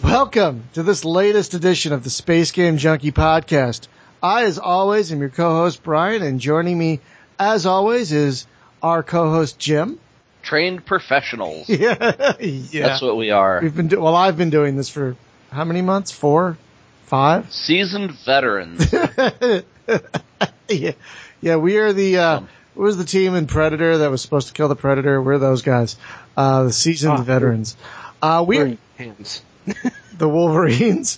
Welcome to this latest edition of the Space Game Junkie podcast. I, as always, am your co-host Brian, and joining me, as always, is our co-host Jim. Trained professionals. Yeah. That's what we are. I've been doing this for how many months? 4? 5? Seasoned veterans. Yeah, we are the, what was the team in Predator that was supposed to kill the Predator? We're those guys. The seasoned veterans. We're in hands. The Wolverines?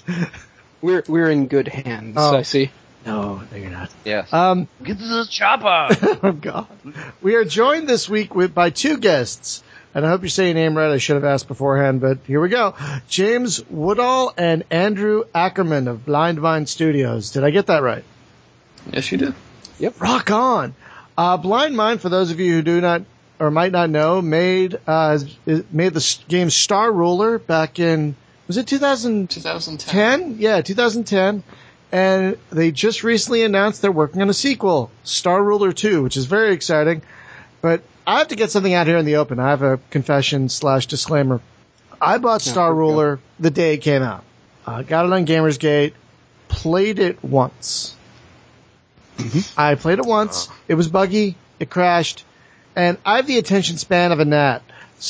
We're in good hands, I see. No, you're not. Yes. Get to the chopper! Oh, God. We are joined this week by two guests. And I hope you're saying your name right. I should have asked beforehand, but here we go. James Woodall and Andrew Ackerman of Blind Vine Studios. Did I get that right? Yes, you did. Yep. Rock on. Blind Vine, for those of you who do not or might not know, made the game Star Ruler back in, was it 2010? Yeah, 2010. And they just recently announced they're working on a sequel, Star Ruler 2, which is very exciting. But I have to get something out here in the open. I have a confession/disclaimer. I bought Star Ruler the day it came out. Got it on Gamersgate, played it once. Mm-hmm. I played it once. It was buggy. It crashed. And I have the attention span of a gnat.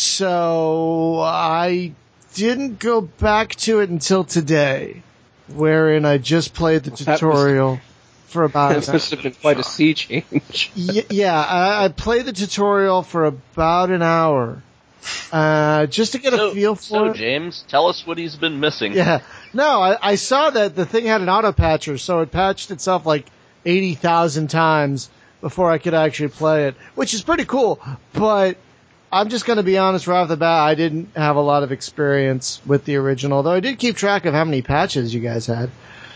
So I didn't go back to it until today, wherein I just played the tutorial for about... That must have been quite a sea change. Yeah, I played the tutorial for about an hour. Just to get a feel for it. So, James, tell us what he's been missing. Yeah. No, I saw that the thing had an auto-patcher, so it patched itself like 80,000 times before I could actually play it, which is pretty cool. But I'm just going to be honest right off the bat, I didn't have a lot of experience with the original, though I did keep track of how many patches you guys had.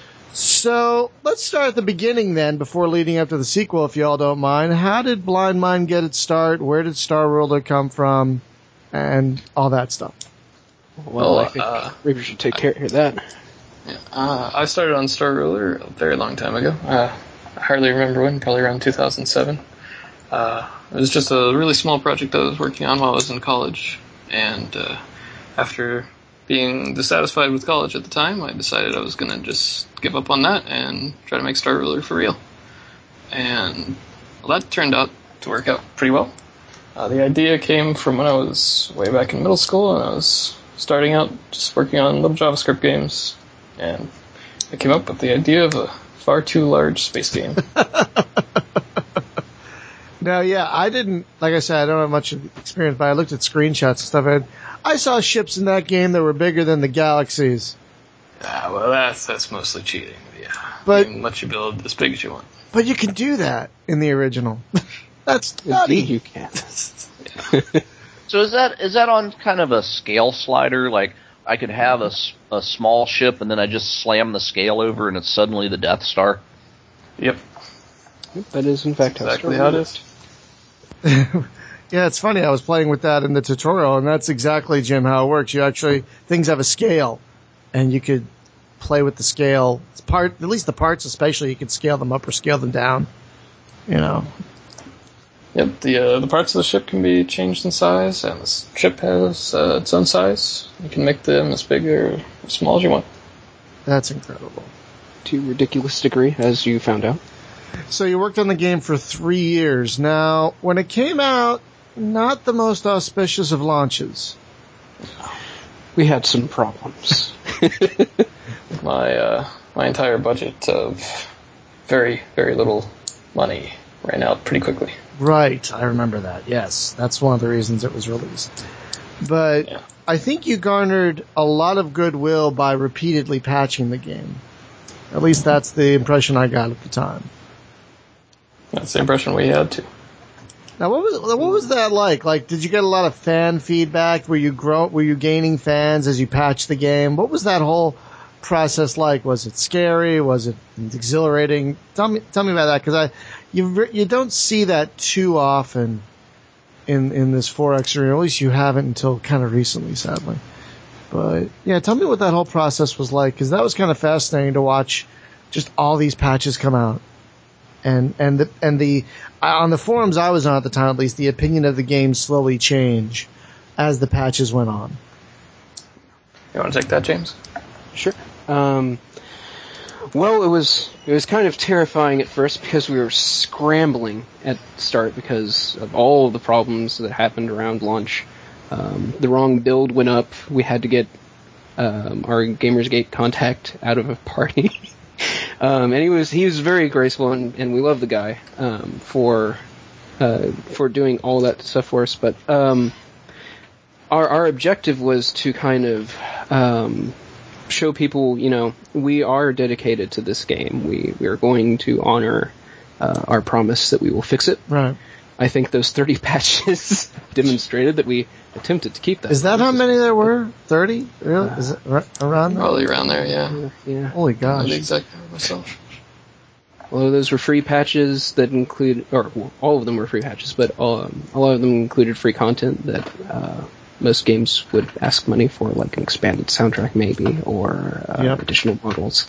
So let's start at the beginning then, before leading up to the sequel, if you all don't mind. How did Blind Vine get its start? Where did Star Ruler come from? And all that stuff. Well, I think maybe we should take care of that. Yeah, I started on Star Ruler a very long time ago. I hardly remember when, probably around 2007. It was just a really small project I was working on while I was in college. And after being dissatisfied with college at the time, I decided I was going to just give up on that and try to make Star Ruler for real. And well, that turned out to work out pretty well. The idea came from when I was way back in middle school, and I was starting out just working on little JavaScript games. And I came up with the idea of a far too large space game. Now, yeah, I didn't, like I said, I don't have much experience, but I looked at screenshots and stuff, and I saw ships in that game that were bigger than the galaxies. Well, that's mostly cheating, yeah. But they can let you build as big as you want. But you can do that in the original. That's nutty. Indeed you can. So is that on kind of a scale slider? Like, I could have a small ship, and then I just slam the scale over, and it's suddenly the Death Star? Yep. That is, in fact, exactly how it is. Yeah, it's funny. I was playing with that in the tutorial, and that's exactly, Jim, how it works. You actually, things have a scale, and you could play with the scale. At least the parts especially, you could scale them up or scale them down. You know. Yep, the parts of the ship can be changed in size, and the ship has its own size. You can make them as big or as small as you want. That's incredible. To a ridiculous degree, as you found out. So you worked on the game for 3 years. Now, when it came out, not the most auspicious of launches. We had some problems. My entire budget of very, very little money ran out pretty quickly. Right, I remember that. Yes, that's one of the reasons it was released. But yeah. I think you garnered a lot of goodwill by repeatedly patching the game. At least that's the impression I got at the time. That's the impression we had too. Now, what was that like? Like, did you get a lot of fan feedback? Were you gaining fans as you patched the game? What was that whole process like? Was it scary? Was it exhilarating? Tell me about that, because you don't see that too often in this 4X arena. At least you haven't until kind of recently, sadly. But yeah, tell me what that whole process was like, because that was kind of fascinating to watch. Just all these patches come out, and the on the forums I was on at the time, at least, the opinion of the game slowly changed as the patches went on. You want to take that, James? Sure. Well, it was kind of terrifying at first because we were scrambling at the start because of all of the problems that happened around launch. The wrong build went up. We had to get our Gamersgate contact out of a party. And he was very graceful, and we love the guy for doing all that stuff for us. But our objective was to kind of show people, we are dedicated to this game. We are going to honor our promise that we will fix it. Right. I think those 30 patches demonstrated that we attempted to keep that. Is that how many there were? 30? Really? Is it around there? Probably around there, yeah. Holy gosh. I know the exact number myself. Well, those were free patches that include, all of them were free patches, but a lot of them included free content that most games would ask money for, like an expanded soundtrack maybe, or additional models.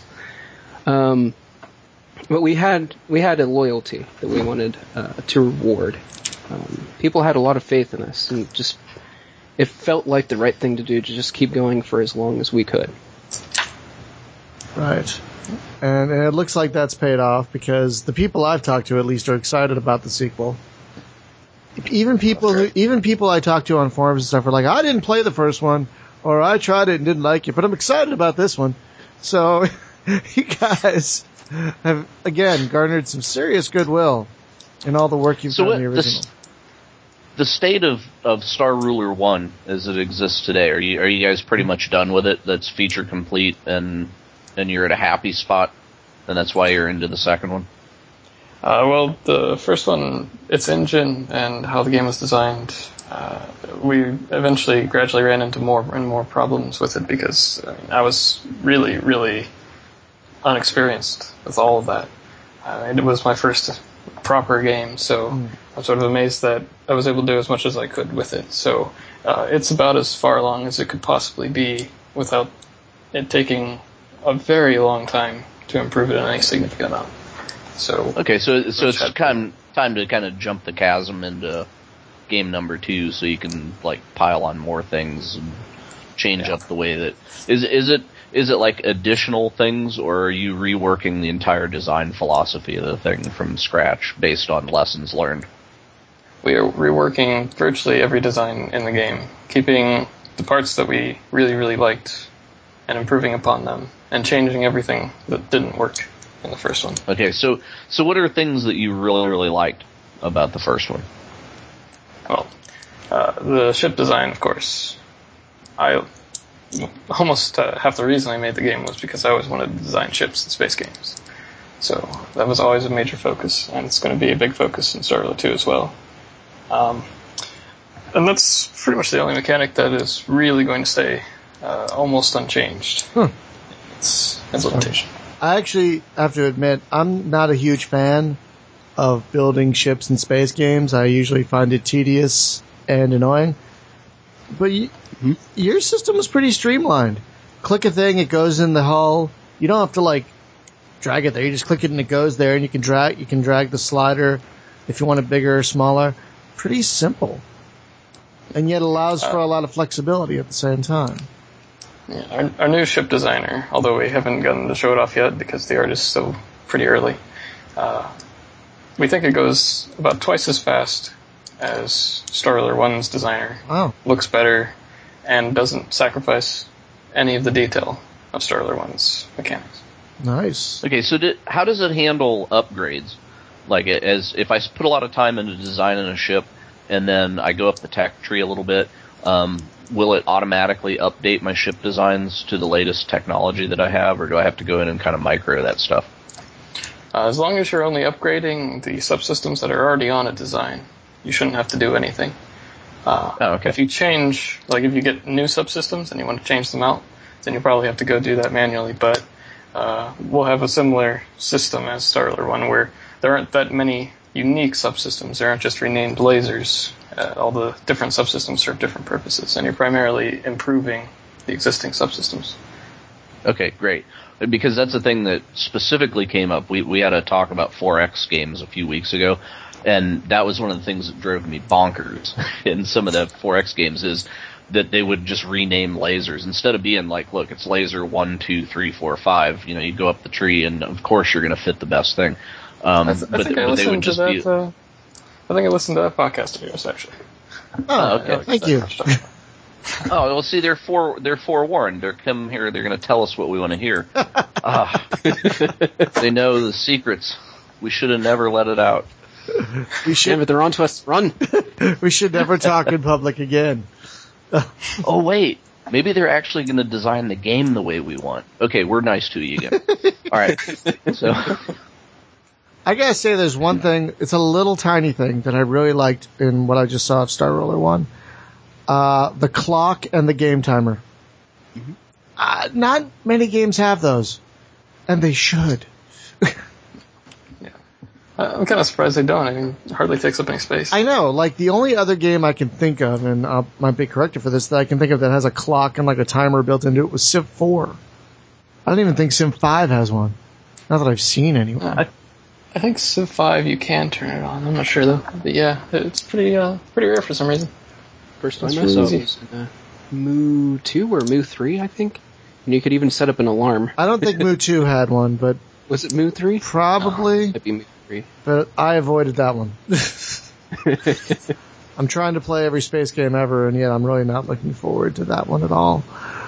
But we had a loyalty that we wanted to reward. People had a lot of faith in us, and it felt like the right thing to do to just keep going for as long as we could. Right. And it looks like that's paid off because the people I've talked to at least are excited about the sequel. Even people I talked to on forums and stuff are like, I didn't play the first one, or I tried it and didn't like it, but I'm excited about this one. So you guys have again garnered some serious goodwill in all the work you've done on the original. The state of Star Ruler 1 as it exists today, are you guys pretty much done with it? That's feature complete and you're at a happy spot, and that's why you're into the second one? Well, the first one, its engine and how the game was designed, we eventually gradually ran into more and more problems with it because I was really, really unexperienced with all of that. It was my first proper game, so I'm sort of amazed that I was able to do as much as I could with it. So it's about as far along as it could possibly be without it taking a very long time to improve it in any significant amount. So okay, so it's time to kind of jump the chasm into game number 2, so you can like pile on more things and change up the way that is it like additional things, or are you reworking the entire design philosophy of the thing from scratch based on lessons learned? We are reworking virtually every design in the game, keeping the parts that we really, really liked and improving upon them, and changing everything that didn't work in the first one. Okay, so what are things that you really, really liked about the first one? Well, the ship design, of course. Almost half the reason I made the game was because I always wanted to design ships in space games. So that was always a major focus, and it's going to be a big focus in Star Ruler 2 as well. And that's pretty much the only mechanic that is really going to stay almost unchanged. It's limitation. I actually have to admit, I'm not a huge fan of building ships in space games. I usually find it tedious and annoying. But your system is pretty streamlined. Click a thing, it goes in the hull. You don't have to drag it there. You just click it and it goes there, and you can drag the slider if you want it bigger or smaller. Pretty simple. And yet allows for a lot of flexibility at the same time. Yeah, our new ship designer, although we haven't gotten to show it off yet because the art is still pretty early, we think it goes about twice as fast as Star Ruler 1's designer. Wow. Looks better and doesn't sacrifice any of the detail of Star Ruler 1's mechanics. Nice. Okay, so how does it handle upgrades? Like, as if I put a lot of time into designing a ship and then I go up the tech tree a little bit, will it automatically update my ship designs to the latest technology that I have, or do I have to go in and kind of micro that stuff? As long as you're only upgrading the subsystems that are already on a design, you shouldn't have to do anything. Okay. If you change, if you get new subsystems and you want to change them out, then you probably have to go do that manually. But we'll have a similar system as Star Ruler 1 where there aren't that many unique subsystems. There aren't just renamed lasers. All the different subsystems serve different purposes, and you're primarily improving the existing subsystems. Okay, great. Because that's the thing that specifically came up. We had a talk about 4X games a few weeks ago, And that was one of the things that drove me bonkers in some of the 4X games is that they would just rename lasers. Instead of being like, look, it's laser 1, 2, 3, 4, 5, you go up the tree and of course you're going to fit the best thing. I think I listened to that podcast of yours, actually. Oh, okay. Thank you. Oh, well, see, they're forewarned. They're come here. They're going to tell us what we want to hear. They know the secrets. We should have never let it out. Damn it, they're on to us. Run. We should never talk in public again. Oh, wait. Maybe they're actually going to design the game the way we want. Okay, we're nice to you again. All right. So, I gotta say, there's one thing. It's a little tiny thing that I really liked in what I just saw of Star Roller 1. The clock and the game timer. Mm-hmm. Not many games have those, and they should. I'm kind of surprised they don't. I mean, it hardly takes up any space. I know. Like, the only other game I can think of, and I might be corrected for this, that I can think of that has a clock and like a timer built into it was Civ 4. I don't even think Civ 5 has one. Not that I've seen anywhere. I think Civ 5 you can turn it on. I'm not sure though. But yeah, it's pretty rare for some reason. First time I saw it was in Moo 2 or Moo 3, I think. And you could even set up an alarm. I don't think Moo 2 had one, but... Was it Moo 3? Probably. Might be Moo 3. But I avoided that one. I'm trying to play every space game ever, and yet I'm really not looking forward to that one at all.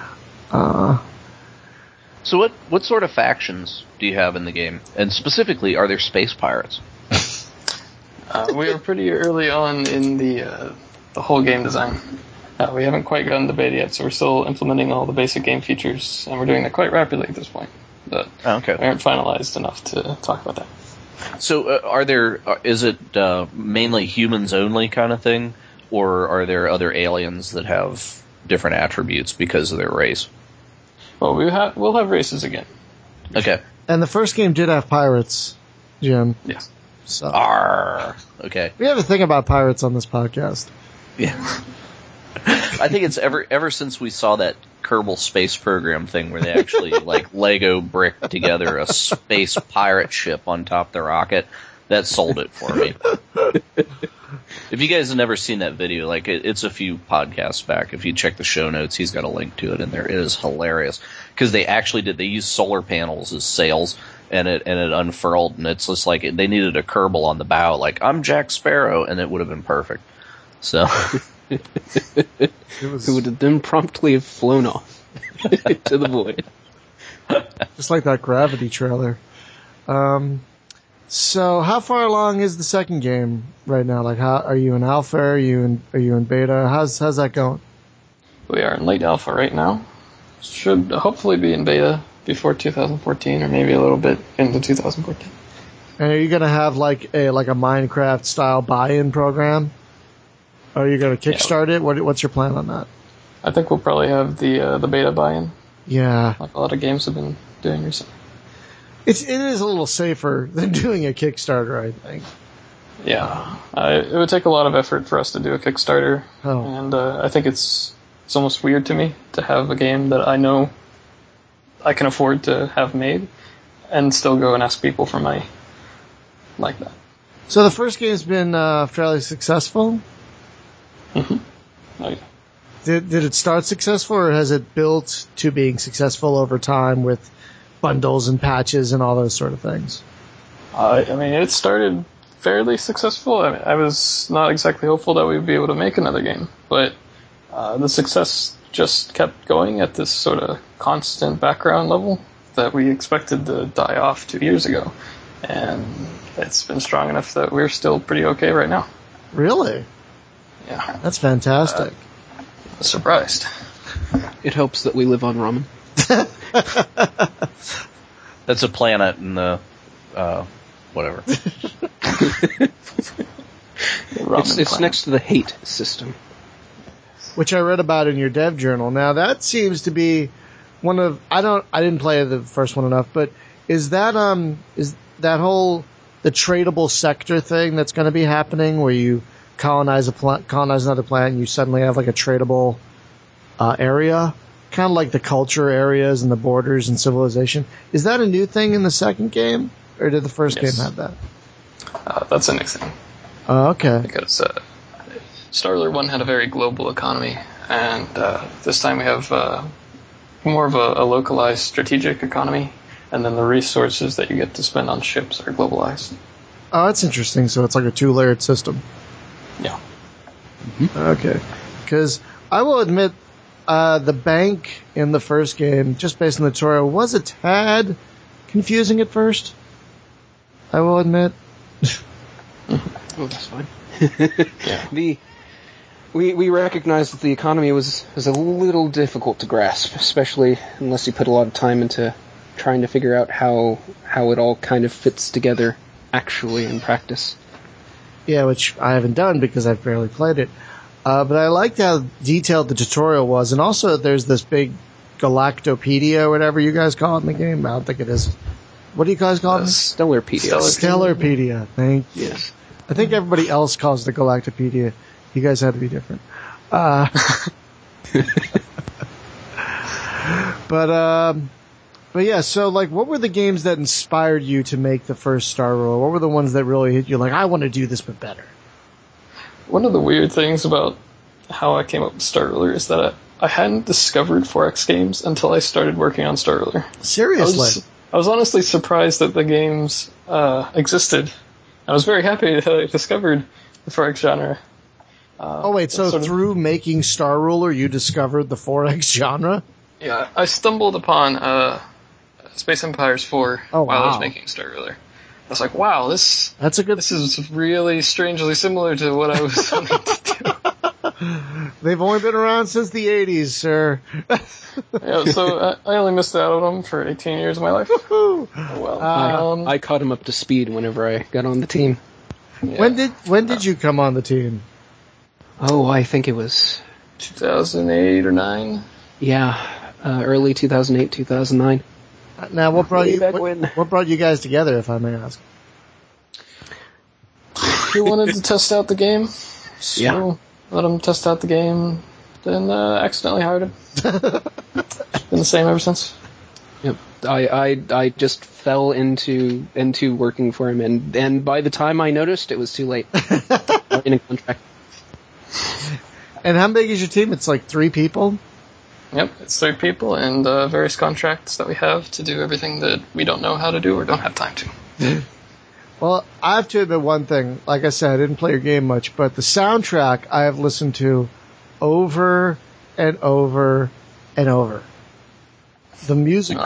So what sort of factions do you have in the game? And specifically, are there space pirates? We were pretty early on in the whole game design. We haven't quite gotten to beta yet, so we're still implementing all the basic game features, and we're doing that quite rapidly at this point. But we aren't finalized enough to talk about that. So is it mainly humans only kind of thing, or are there other aliens that have different attributes because of their race? Well, we'll have races again. Okay. And the first game did have pirates, Jim. Yes. So. Arr. Okay. We have a thing about pirates on this podcast. Yeah. I think it's ever since we saw that Kerbal Space Program thing where they actually like Lego brick together a space pirate ship on top of the rocket, that sold it for me. If you guys have never seen that video, like it's a few podcasts back. If you check the show notes, he's got a link to it in there. It is hilarious because they used solar panels as sails and it unfurled, and it's just like they needed a Kerbal on the bow, like I'm Jack Sparrow, and it would have been perfect. So. Who would then promptly have flown off to the void. Just like that Gravity trailer. So how far along is the second game right now? Like, how are you in alpha? Are you in beta? How's that going? We are in late alpha right now. Should hopefully be in beta before 2014, or maybe a little bit into 2014. And are you gonna have like a Minecraft style buy-in program? Are you going to kickstart it? What's your plan on that? I think we'll probably have the beta buy-in. Yeah. Like a lot of games have been doing recently. It is a little safer than doing a Kickstarter, I think. Yeah. It would take a lot of effort for us to do a Kickstarter. Oh. And I think it's almost weird to me to have a game that I know I can afford to have made and still go and ask people for money like that. So the first game's been fairly successful? Mm-hmm. Oh, yeah. Did it start successful, or has it built to being successful over time with bundles and patches and all those sort of things? I mean, it started fairly successful. I mean, I was not exactly hopeful that we'd be able to make another game, but the success just kept going at this sort of constant background level that we expected to die off 2 years ago. And it's been strong enough that we're still pretty okay right now. Really? Yeah. That's fantastic. Surprised. It helps that we live on ramen. That's a planet in the whatever. It's next to the hate system, which I read about in your dev journal. Now that seems to be one of I didn't play the first one enough, but is that whole the tradable sector thing that's going to be happening where you colonize another planet and you suddenly have like a tradable area, kind of like the culture areas and the borders and civilization. Is that a new thing in the second game, or did the first game have that? That's a new thing. Okay. Because Star Ruler 1 had a very global economy, and this time we have more of a localized strategic economy, and then the resources that you get to spend on ships are globalized. Oh, that's interesting. So it's like a 2-layered system. Yeah. Mm-hmm. Okay. Because I will admit, the bank in the first game, just based on the tutorial, was a tad confusing at first. I will admit. Oh, that's fine. Yeah. We recognized that the economy was a little difficult to grasp, especially unless you put a lot of time into trying to figure out how it all kind of fits together actually in practice. Yeah, which I haven't done because I've barely played it. But I liked how detailed the tutorial was, and also there's this big Galactopedia, or whatever you guys call it in the game. I don't think it is. What do you guys call it? Stellarpedia. Stellarpedia. Thank you. Yes. I think everybody else calls it the Galactopedia. You guys had to be different. But yeah, so like, what were the games that inspired you to make the first Star Ruler? What were the ones that really hit you like, I want to do this but better? One of the weird things about how I came up with Star Ruler is that I hadn't discovered 4X games until I started working on Star Ruler. Seriously? I was honestly surprised that the games existed. I was very happy that I discovered the 4X genre. So through making Star Ruler, you discovered the 4X genre? Yeah, I stumbled upon Space Empires 4 while I was making Star Ruler. I was like, wow, this is really strangely similar to what I was wanting to do. They've only been around since the 80s, sir. Yeah, so I only missed out on them for 18 years of my life. Oh, well. I caught him up to speed whenever I got on the team. Yeah. When did you come on the team? Oh, I think it was 2008 or 9. Yeah, early 2008, 2009. Now, what brought you guys together, if I may ask? He wanted to test out the game, so let him test out the game, then accidentally hired him. Been the same ever since. Yep. I just fell into working for him, and by the time I noticed, it was too late. In a contract. And how big is your team? It's like 3 people? Yep, it's 3 people and various contracts that we have to do everything that we don't know how to do or don't have time to. Well, I have to admit one thing. Like I said, I didn't play your game much, but the soundtrack I have listened to over and over and over. The music,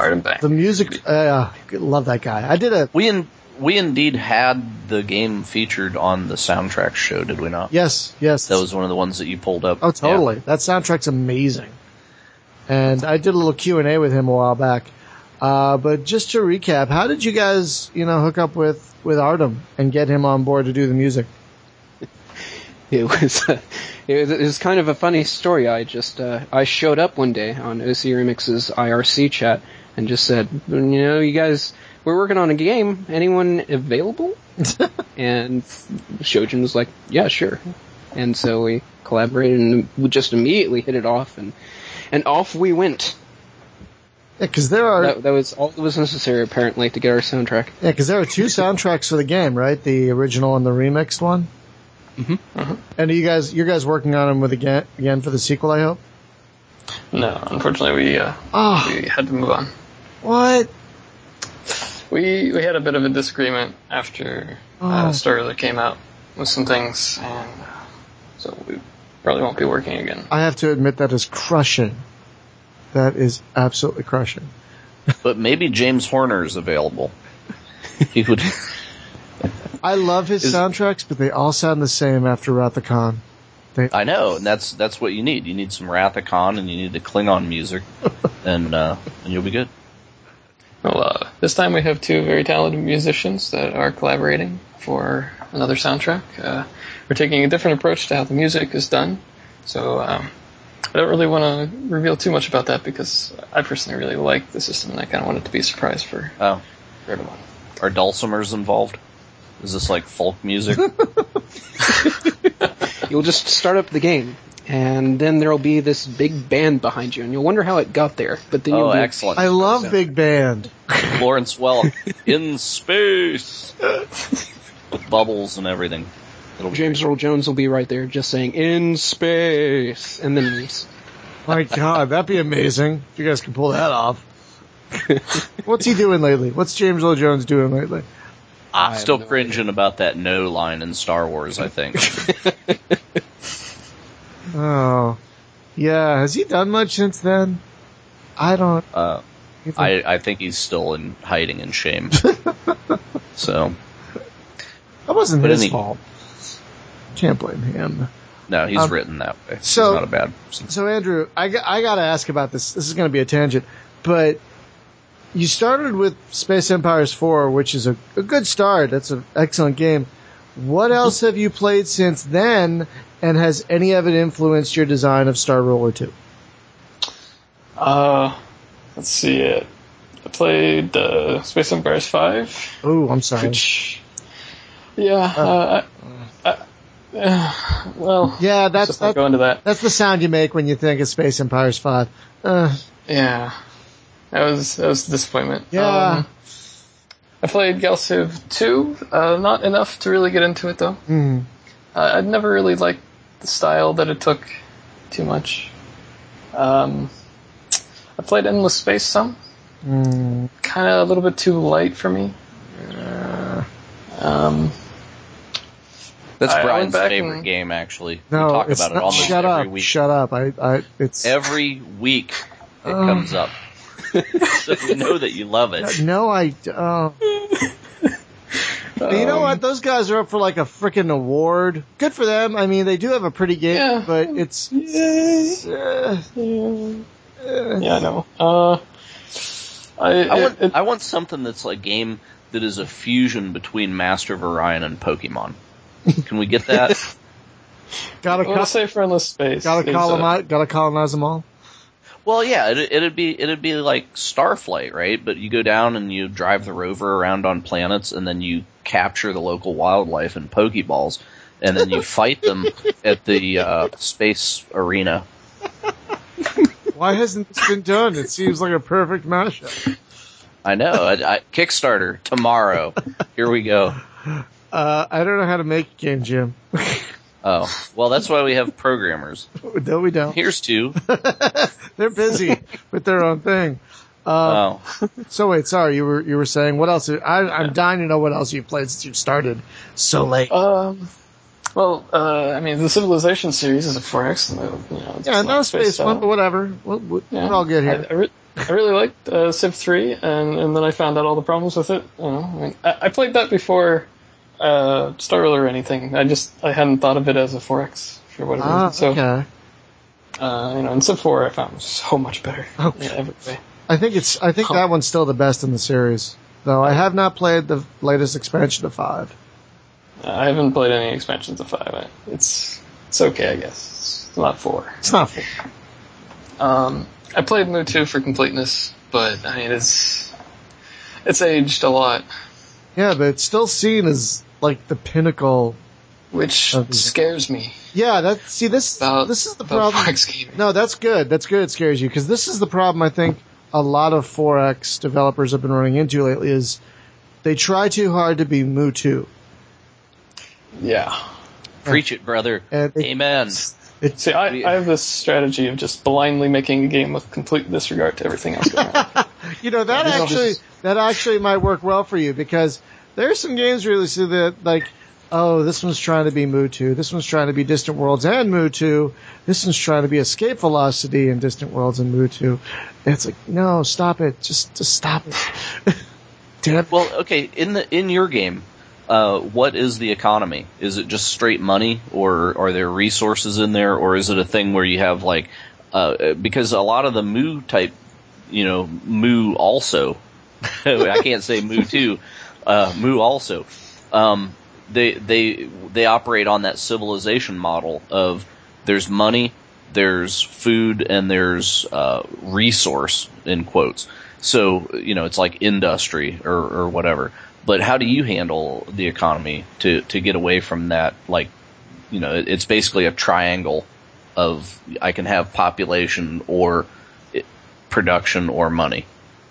love that guy. We indeed had the game featured on the soundtrack show, did we not? Yes. That was one of the ones that you pulled up. Oh, totally. Yeah. That soundtrack's amazing. And I did a little Q&A with him a while back. But just to recap, how did you guys, hook up with Artem and get him on board to do the music? It was kind of a funny story. I showed up one day on OC Remix's IRC chat and just said, you guys, we're working on a game. Anyone available? And Shojin was like, yeah, sure. And so we collaborated and we just immediately hit it off, and off we went. Yeah, because that was all that was necessary apparently to get our soundtrack. Yeah, because there are 2 soundtracks for the game, right? The original and the remixed one. Mm-hmm. Uh-huh. And you're guys working on them with again for the sequel, I hope? No, unfortunately we had to move on. What? We had a bit of a disagreement after Star Ruler came out with some things, and so we probably won't be working again. I have to admit that is crushing. That is absolutely crushing. But maybe James Horner is available. He would. I love his soundtracks, but they all sound the same after Wrath of Khan. I know, and that's what you need. You need some Wrath of Khan, and you need the Klingon music, and you'll be good. Well, this time we have 2 very talented musicians that are collaborating for another soundtrack. We're taking a different approach to how the music is done, so I don't really want to reveal too much about that because I personally really like the system, and I kind of want it to be a surprise for everyone. Are dulcimers involved? Is this like folk music? You'll just start up the game, and then there'll be this big band behind you, and you'll wonder how it got there. But then excellent! I love big band. Lawrence Welk in space with bubbles and everything. James Earl Jones will be right there just saying, "In space," and then leaves. My God, that'd be amazing if you guys could pull that off. What's he doing lately? What's James Earl Jones doing lately? I'm still cringing about that "no" line in Star Wars, I think. Oh. Yeah, has he done much since then? I don't... I think he's still in hiding in shame. So... That wasn't his fault. Can't blame him. No, he's written that way. So, he's not a bad person. So, Andrew, I got to ask about this. This is going to be a tangent. But you started with Space Empires 4, which is a good start. That's an excellent game. What else have you played since then, and has any of it influenced your design of Star Ruler 2? Let's see it. I played Space Empires 5. Oh, I'm sorry. Which, yeah, well, yeah, that's go into that. That's the sound you make when you think of Space Empires 5. Yeah, that was a disappointment. Yeah. I played Gal Civ 2, not enough to really get into it though. Mm. I'd never really liked the style that it took too much. I played Endless Space some. Kind of a little bit too light for me. That's Brian's favorite game, actually. No, we talk about it almost every week. Shut up. It's every week it comes up. So we know that you love it. No, you know what? Those guys are up for like a freaking award. Good for them. I mean, they do have a pretty game, but it's... Yeah, I know. I want something that's like a game that is a fusion between Master of Orion and Pokemon. Can we get that? Gotta say for Endless Space. Gotta colonize them all. Well, yeah, it'd be like Starflight, right? But you go down and you drive the rover around on planets, and then you capture the local wildlife in Pokeballs, and then you fight them at the space arena. Why hasn't this been done? It seems like a perfect mashup. I know. Kickstarter tomorrow. Here we go. I don't know how to make a game, Jim. Oh, well, that's why we have programmers. No, we don't. Here's two. They're busy with their own thing. So wait, sorry, you were saying what else? I'm dying to know what else you've played since you started so late. I mean, the Civilization series is a 4X. It's no space one, but whatever. We're all good here. I really liked Civ 3, and then I found out all the problems with it. I played that before Star Ruler or anything. I hadn't thought of it as a 4X for what it is. So, okay. In Civ 4 I found it was so much better. Okay. In every way. I think that one's still the best in the series, though. I have not played the latest expansion of 5. I haven't played any expansions of 5. It's okay, I guess. It's not 4. It's not 4. I played Mu 2 for completeness, but I mean it's aged a lot. Yeah, but it's still seen as like the pinnacle, which scares me. Yeah, this is the problem. 4X gaming. No, that's good. That's good. It scares you because this is the problem. I think a lot of 4X developers have been running into lately is they try too hard to be Mu 2. Yeah. Preach it, brother. Amen. See, I have this strategy of just blindly making a game with complete disregard to everything else going on. That actually might work well for you because there's some games where you see that like, oh, this one's trying to be Mu 2, this one's trying to be Distant Worlds and Mu 2, this one's trying to be Escape Velocity and Distant Worlds and Mu 2. And it's like, no, stop it, just stop it. Damn. Well, okay, in your game. What is the economy? Is it just straight money, or are there resources in there, or is it a thing where you have like, because a lot of the Mu type, Mu also, I can't say Mu 2, Mu also, they operate on that civilization model of there's money, there's food, and there's resource in quotes. So it's like industry or whatever. But how do you handle the economy to get away from that? Like, it's basically a triangle of I can have population or production or money.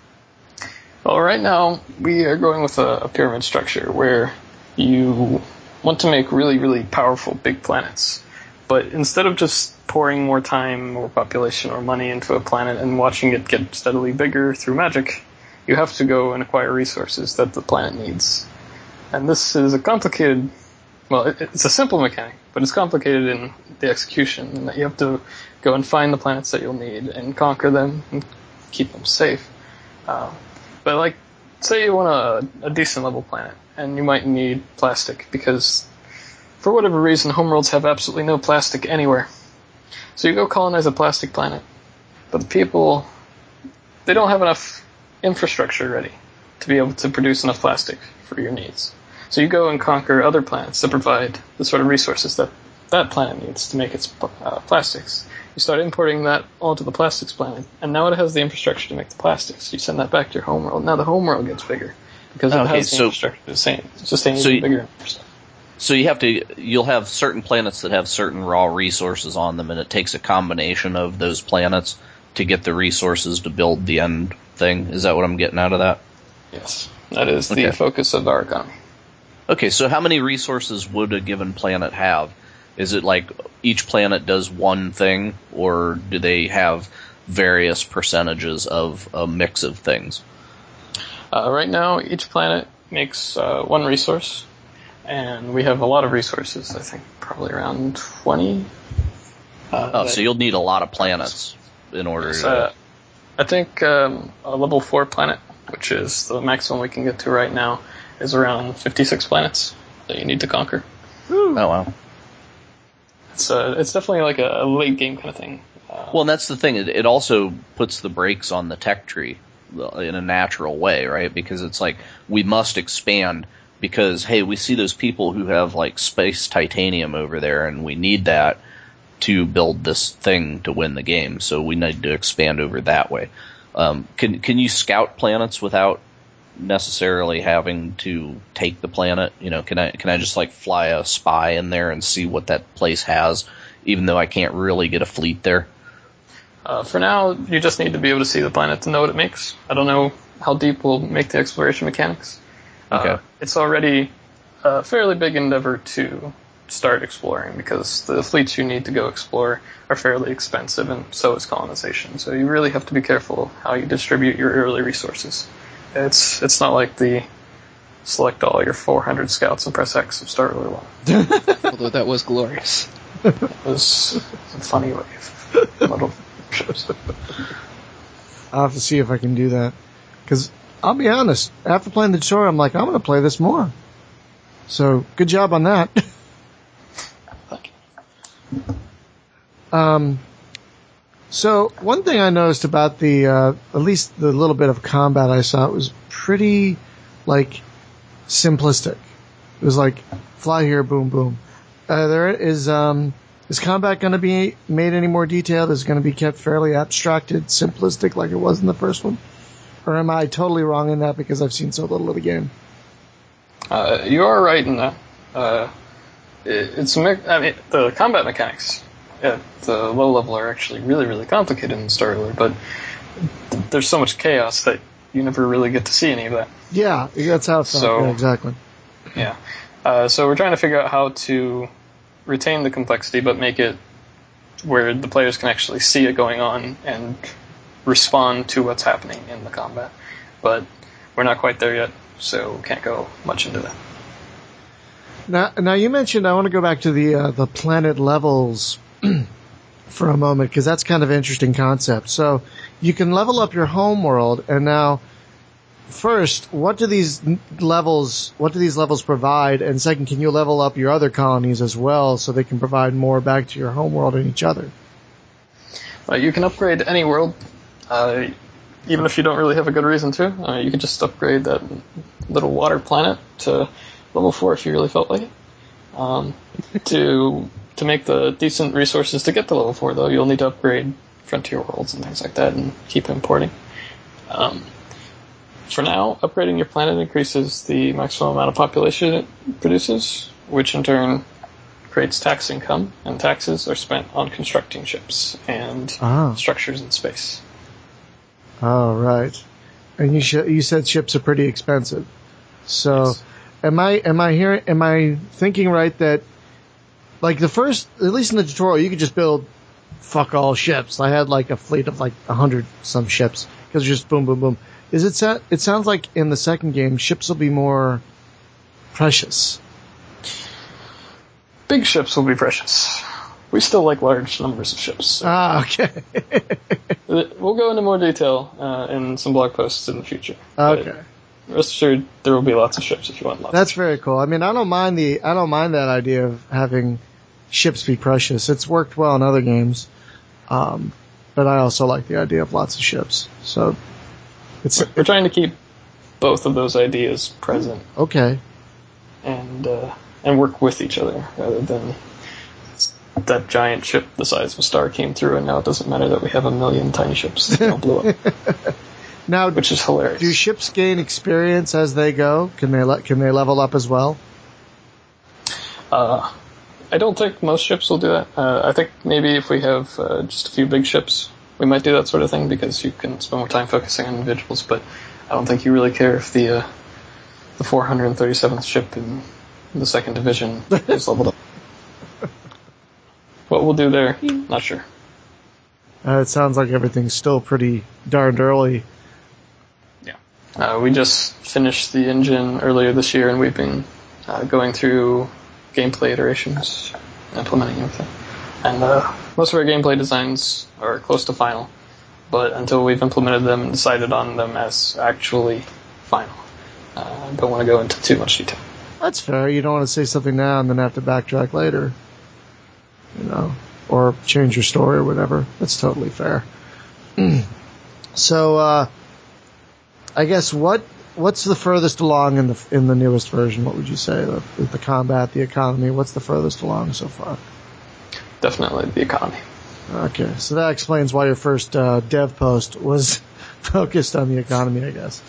Well, right now we are going with a pyramid structure where you want to make really, really powerful big planets. But instead of just pouring more time, more population, or money into a planet and watching it get steadily bigger through magic, you have to go and acquire resources that the planet needs. And this is a complicated, well, it's a simple mechanic, but it's complicated in the execution, in that you have to go and find the planets that you'll need and conquer them and keep them safe. But like, say you want a decent level planet, and you might need plastic, because for whatever reason, homeworlds have absolutely no plastic anywhere. So you go colonize a plastic planet, but the people, they don't have enough infrastructure ready to be able to produce enough plastic for your needs. So you go and conquer other planets that provide the sort of resources that that planet needs to make its plastics. You start importing that onto the plastics planet, and now it has the infrastructure to make the plastics. You send that back to your homeworld. Now the homeworld gets bigger because it has the infrastructure to sustain even bigger stuff. So you'll have certain planets that have certain raw resources on them, and it takes a combination of those planets to get the resources to build the end thing. Is that what I'm getting out of that? Yes, that is the focus of our economy. Okay, so how many resources would a given planet have? Is it like each planet does one thing, or do they have various percentages of a mix of things? Right now, each planet makes one resource, and we have a lot of resources, I think probably around 20. So you'll need a lot of planets in order to... I think a level 4 planet, which is the maximum we can get to right now, is around 56 planets that you need to conquer. Oh, wow. It's definitely like a late game kind of thing. Well, and that's the thing. It also puts the brakes on the tech tree in a natural way, right? Because it's like, we must expand because, hey, we see those people who have like space titanium over there, and we need that to build this thing to win the game. So we need to expand over that way. Can you scout planets without necessarily having to take the planet? You know, can I just like fly a spy in there and see what that place has, even though I can't really get a fleet there? For now, you just need to be able to see the planet to know what it makes. I don't know how deep we'll make the exploration mechanics. Okay. It's already a fairly big endeavor to start exploring, because the fleets you need to go explore are fairly expensive, and so is colonization. So you really have to be careful how you distribute your early resources. It's not like the select all your 400 scouts and press X of Star Ruler 1. Although that was glorious. It was a funny way of little ships. I'll have to see if I can do that. Because I'll be honest, after playing the tutorial, I'm like, I'm going to play this more. So, good job on that. Thank you. So, one thing I noticed about the, at least the little bit of combat I saw, it was pretty, like, simplistic. It was like, fly here, boom, boom. Is combat going to be made any more detailed? Is it going to be kept fairly abstracted, simplistic like it was in the first one? Or am I totally wrong in that because I've seen so little of the game? You are right in that. The combat mechanics at the low level are actually really, really complicated in Star Ruler, but there's so much chaos that you never really get to see any of that. Yeah, that's how it felt. So, yeah, exactly. Yeah. So we're trying to figure out how to retain the complexity, but make it where the players can actually see it going on and respond to what's happening in the combat. But we're not quite there yet, so can't go much into that. Now you mentioned, I want to go back to the planet levels for a moment, because that's kind of an interesting concept. So you can level up your home world, and now, first, what do these levels provide? And second, can you level up your other colonies as well so they can provide more back to your home world and each other? You can upgrade any world, even if you don't really have a good reason to. You can just upgrade that little water planet to level 4 if you really felt like it. To make the decent resources to get to level 4, though, you'll need to upgrade frontier worlds and things like that and keep importing. For now, upgrading your planet increases the maximum amount of population it produces, which in turn creates tax income, and taxes are spent on constructing ships and structures in space. Oh, right. And you said ships are pretty expensive. So, yes. am I thinking right that, like, the first, at least in the tutorial, you could just build fuck all ships. I had like a fleet of like 100 some ships because just boom, boom, boom. It sounds like in the second game, ships will be more precious. Big ships will be precious. We still like large numbers of ships. So. Okay. We'll go into more detail in some blog posts in the future. Okay. Rest assured, there will be lots of ships if you want lots. That's very cool. I mean, I don't mind that idea of having ships be precious. It's worked well in other games, but I also like the idea of lots of ships. So we're trying to keep both of those ideas present. Okay. And work with each other rather than that giant ship the size of a star came through, and now it doesn't matter that we have a million tiny ships that all blew up. Now, which is hilarious. Do ships gain experience as they go? Can they level up as well? I don't think most ships will do that. I think maybe if we have just a few big ships, we might do that sort of thing because you can spend more time focusing on individuals. But I don't think you really care if the 437th ship in the second division is leveled up. What we'll do there, not sure. It sounds like everything's still pretty darned early. Yeah. We just finished the engine earlier this year, and we've been going through gameplay iterations, implementing everything. And most of our gameplay designs are close to final, but until we've implemented them and decided on them as actually final, I don't want to go into too much detail. That's fair. You don't want to say something now and then have to backtrack later. Or change your story or whatever. That's totally fair. So, I guess what's the furthest along in the newest version? What would you say? The combat, the economy. What's the furthest along so far? Definitely the economy. Okay, so that explains why your first dev post was focused on the economy, I guess.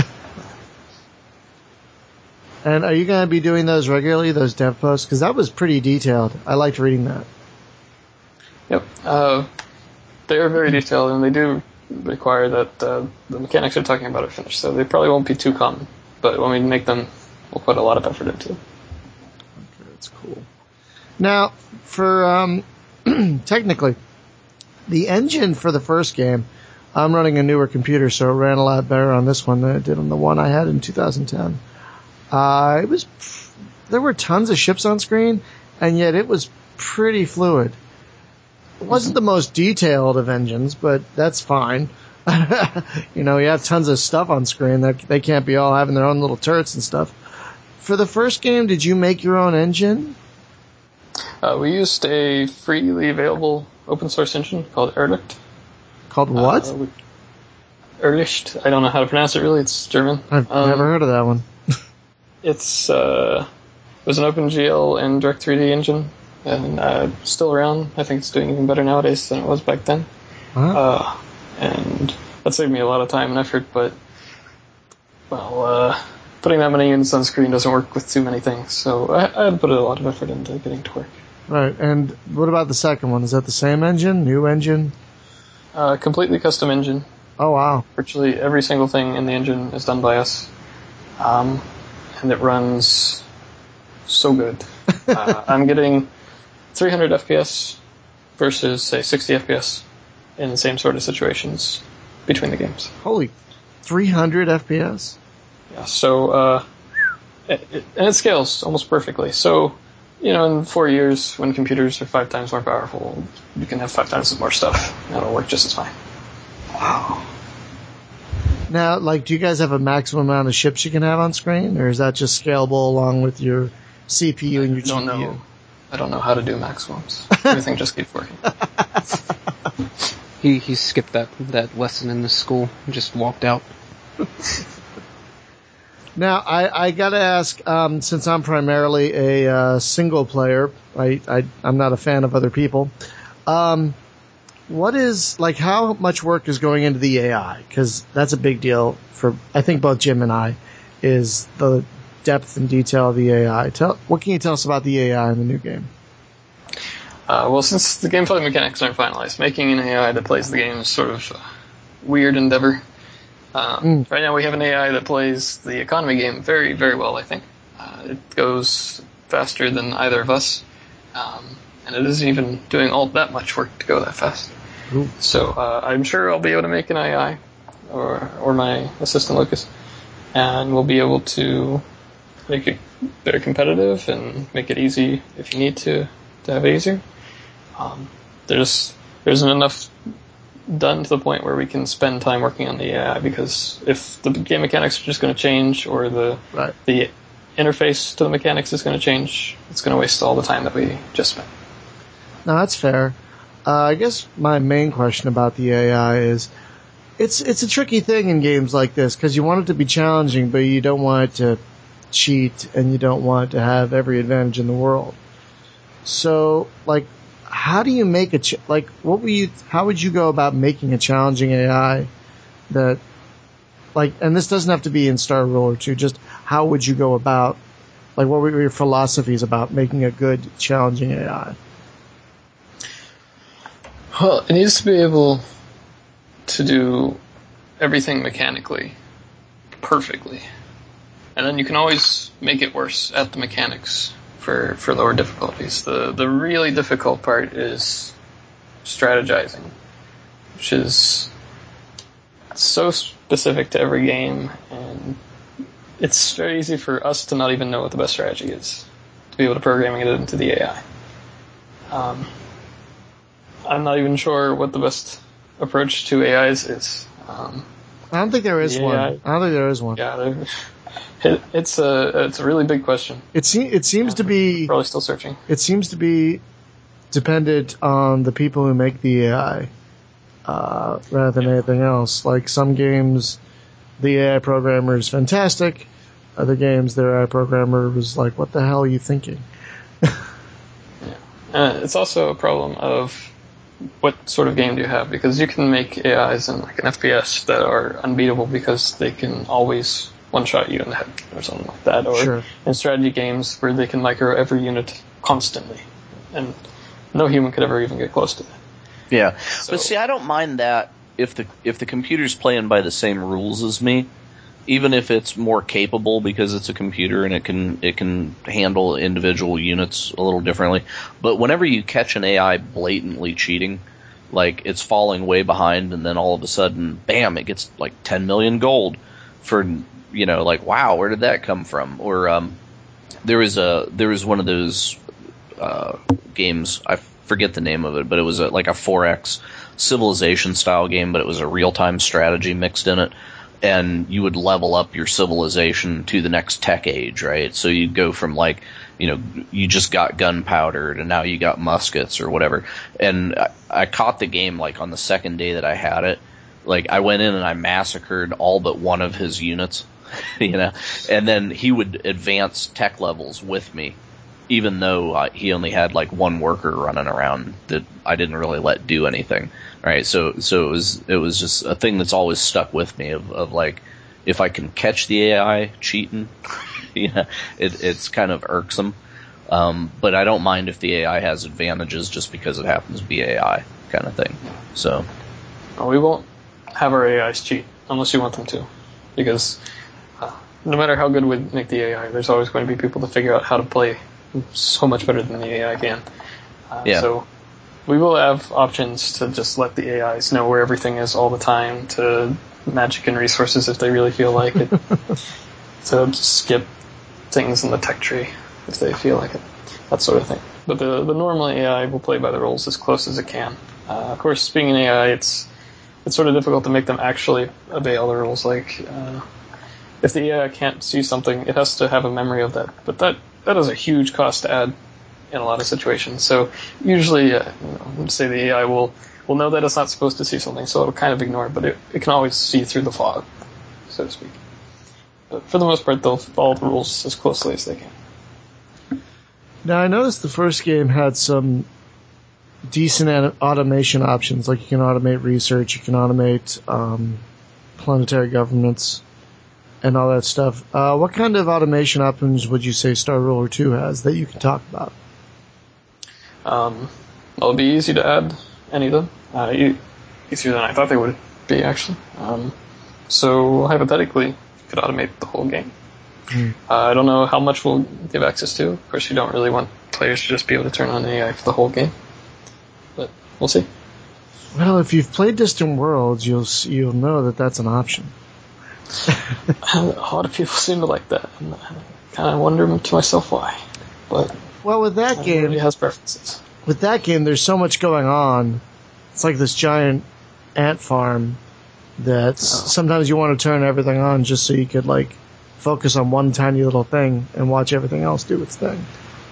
And are you going to be doing those regularly, those dev posts? Because that was pretty detailed. I liked reading that. Yep. They are very detailed, and they do require that the mechanics you're talking about are finished, so they probably won't be too common. But when we make them, we'll put a lot of effort into them. Okay, that's cool. Now, for technically, the engine for the first game, I'm running a newer computer, so it ran a lot better on this one than it did on the one I had in 2010. There were tons of ships on screen, and yet it was pretty fluid. It wasn't the most detailed of engines, but that's fine. You have tons of stuff on screen that they can't be all having their own little turrets and stuff. For the first game, did you make your own engine? We used a freely available open source engine called Erlicht. Called what? Erlicht. I don't know how to pronounce it really. It's German. I've never heard of that one. It was an OpenGL and Direct3D engine, and still around. I think it's doing even better nowadays than it was back then. Huh? And that saved me a lot of time and effort, but putting that many units on screen doesn't work with too many things, so I had to put a lot of effort into getting to work. Right, and what about the second one? Is that the same engine? New engine? Completely custom engine. Oh, wow. Virtually every single thing in the engine is done by us. And it runs so good. I'm getting 300 FPS versus, say, 60 FPS in the same sort of situations between the games. Holy, 300 FPS? Yeah, so, and it scales almost perfectly. So, in 4 years, when computers are 5 times more powerful, you can have 5 times more stuff, and it'll work just as fine. Wow. Now, do you guys have a maximum amount of ships you can have on screen, or is that just scalable along with your CPU and your GPU? I don't know how to do maximums. Everything just keeps working. He skipped that lesson in the school and just walked out. Now, I gotta ask, since I'm primarily a single player, I'm not a fan of other people. What is, how much work is going into the AI? Because that's a big deal for, I think, both Jim and I, is the depth and detail of the AI. What can you tell us about the AI in the new game? Well, since the gameplay mechanics aren't finalized, making an AI that plays the game is sort of a weird endeavor. Right now we have an AI that plays the economy game very, very well, I think. It goes faster than either of us, and it isn't even doing all that much work to go that fast. Ooh. So I'm sure I'll be able to make an AI, or my assistant Lucas, and we'll be able to make it very competitive and make it easy if you need to have it easier. There isn't enough done to the point where we can spend time working on the AI, because if the game mechanics are just going to change, or the interface to the mechanics is going to change, it's going to waste all the time that we just spent. No, that's fair. I guess my main question about the AI is, it's a tricky thing in games like this, because you want it to be challenging, but you don't want it to cheat, and you don't want it to have every advantage in the world. So, like, how do you make how would you go about making a challenging AI that, like, and this doesn't have to be in Star Ruler 2, just how would you go about, like, what were your philosophies about making a good, challenging AI? Well, it needs to be able to do everything mechanically perfectly. And then you can always make it worse at the mechanics for lower difficulties. The really difficult part is strategizing, which is so specific to every game, and it's very easy for us to not even know what the best strategy is, to be able to program it into the AI. I'm not even sure what the best approach to AIs is. I don't think there is one. Yeah, it's a really big question. It seems to be probably still searching. It seems to be dependent on the people who make the AI, rather than anything else. Like, some games, the AI programmer is fantastic. Other games, their AI programmer was like, "What the hell are you thinking?" It's also a problem of what sort of game do you have, because you can make AIs in like an FPS that are unbeatable because they can always one-shot you in the head or something like that, or in strategy games where they can micro every unit constantly, and no human could ever even get close to that. Yeah, but see, I don't mind that if the computer's playing by the same rules as me, even if it's more capable because it's a computer and it can handle individual units a little differently. But whenever you catch an AI blatantly cheating, like it's falling way behind, and then all of a sudden, bam, it gets like 10 million gold for, like, wow, where did that come from? Or there was one of those games, I forget the name of it, but it was like a 4X Civilization style game, but it was a real-time strategy mixed in it. And you would level up your civilization to the next tech age, right? So you'd go from, like, you just got gunpowder to now you got muskets or whatever. And I caught the game, like, on the second day that I had it. Like, I went in and I massacred all but one of his units, and then he would advance tech levels with me, even though he only had, like, one worker running around that I didn't really let do anything. Right, so it was just a thing that's always stuck with me of like, if I can catch the AI cheating, it's kind of irksome. But I don't mind if the AI has advantages just because it happens to be AI kind of thing. So, we won't have our AIs cheat unless you want them to, because no matter how good we make the AI, there's always going to be people to figure out how to play so much better than the AI can. So we will have options to just let the AIs know where everything is all the time, to magic in resources if they really feel like it, to skip things in the tech tree if they feel like it, that sort of thing. But the normal AI will play by the rules as close as it can. Of course, being an AI, it's sort of difficult to make them actually obey all the rules. Like, if the AI can't see something, it has to have a memory of that. But that is a huge cost to add in a lot of situations. So usually, say the AI will know that it's not supposed to see something, so it'll kind of ignore it, but it can always see through the fog, so to speak. But for the most part, they'll follow the rules as closely as they can. Now, I noticed the first game had some decent automation options, like you can automate research, you can automate planetary governments, and all that stuff. What kind of automation options would you say Star Ruler 2 has that you can talk about? It'll be easy to add any of them. Easier than I thought they would be, actually. So hypothetically, you could automate the whole game. I don't know how much we'll give access to. Of course, you don't really want players to just be able to turn on AI for the whole game, but we'll see. Well, if you've played Distant Worlds, you'll know that that's an option. A lot of people seem to like that, and I kind of wonder to myself why. But well, with that game, everybody has preferences. With that game, there's so much going on. It's like this giant ant farm that sometimes you want to turn everything on just so you could like focus on one tiny little thing and watch everything else do its thing.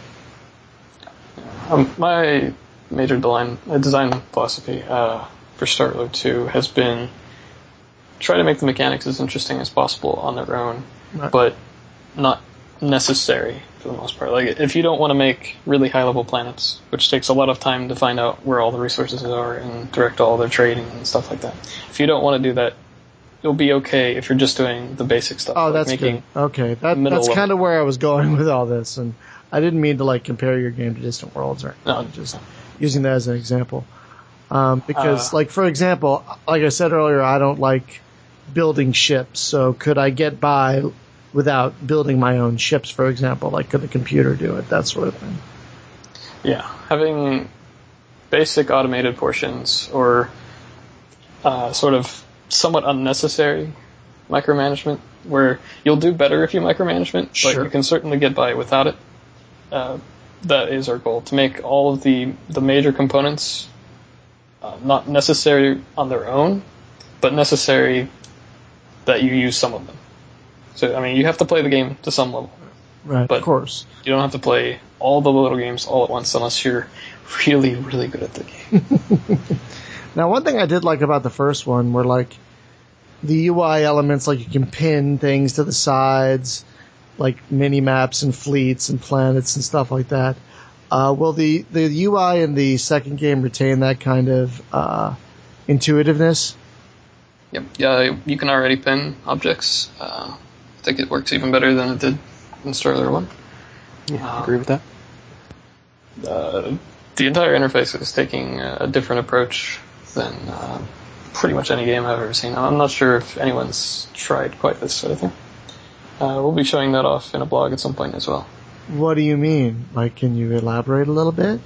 My major design philosophy for Star Ruler 2 has been try to make the mechanics as interesting as possible on their own, but not necessary for the most part. Like, if you don't want to make really high-level planets, which takes a lot of time to find out where all the resources are and direct all their trading and stuff like that, if you don't want to do that, you'll be okay if you're just doing the basic stuff. Oh, like that's making good. Okay, that's kind of where I was going with all this, and I didn't mean to like compare your game to Distant Worlds or just using that as an example. Because, like, for example, like I said earlier, I don't like building ships, so could I get by without building my own ships, for example? Like, could the computer do it? That sort of thing. Yeah, having basic automated portions or sort of somewhat unnecessary micromanagement, where you'll do better if you micromanagement, but you can certainly get by without it. That is our goal, to make all of the major components not necessary on their own, but necessary that you use some of them. So, I mean, you have to play the game to some level. Right, but of course. You don't have to play all the little games all at once unless you're really, really good at the game. Now, one thing I did like about the first one were, like, the UI elements, like you can pin things to the sides, like mini-maps and fleets and planets and stuff like that. Will the UI in the second game retain that kind of intuitiveness? Yep. Yeah, you can already pin objects. I think it works even better than it did in Star Ruler 1. Yeah, I agree with that. The entire interface is taking a different approach than pretty much any game I've ever seen. I'm not sure if anyone's tried quite this sort of thing. We'll be showing that off in a blog at some point as well. What do you mean? Like, can you elaborate a little bit?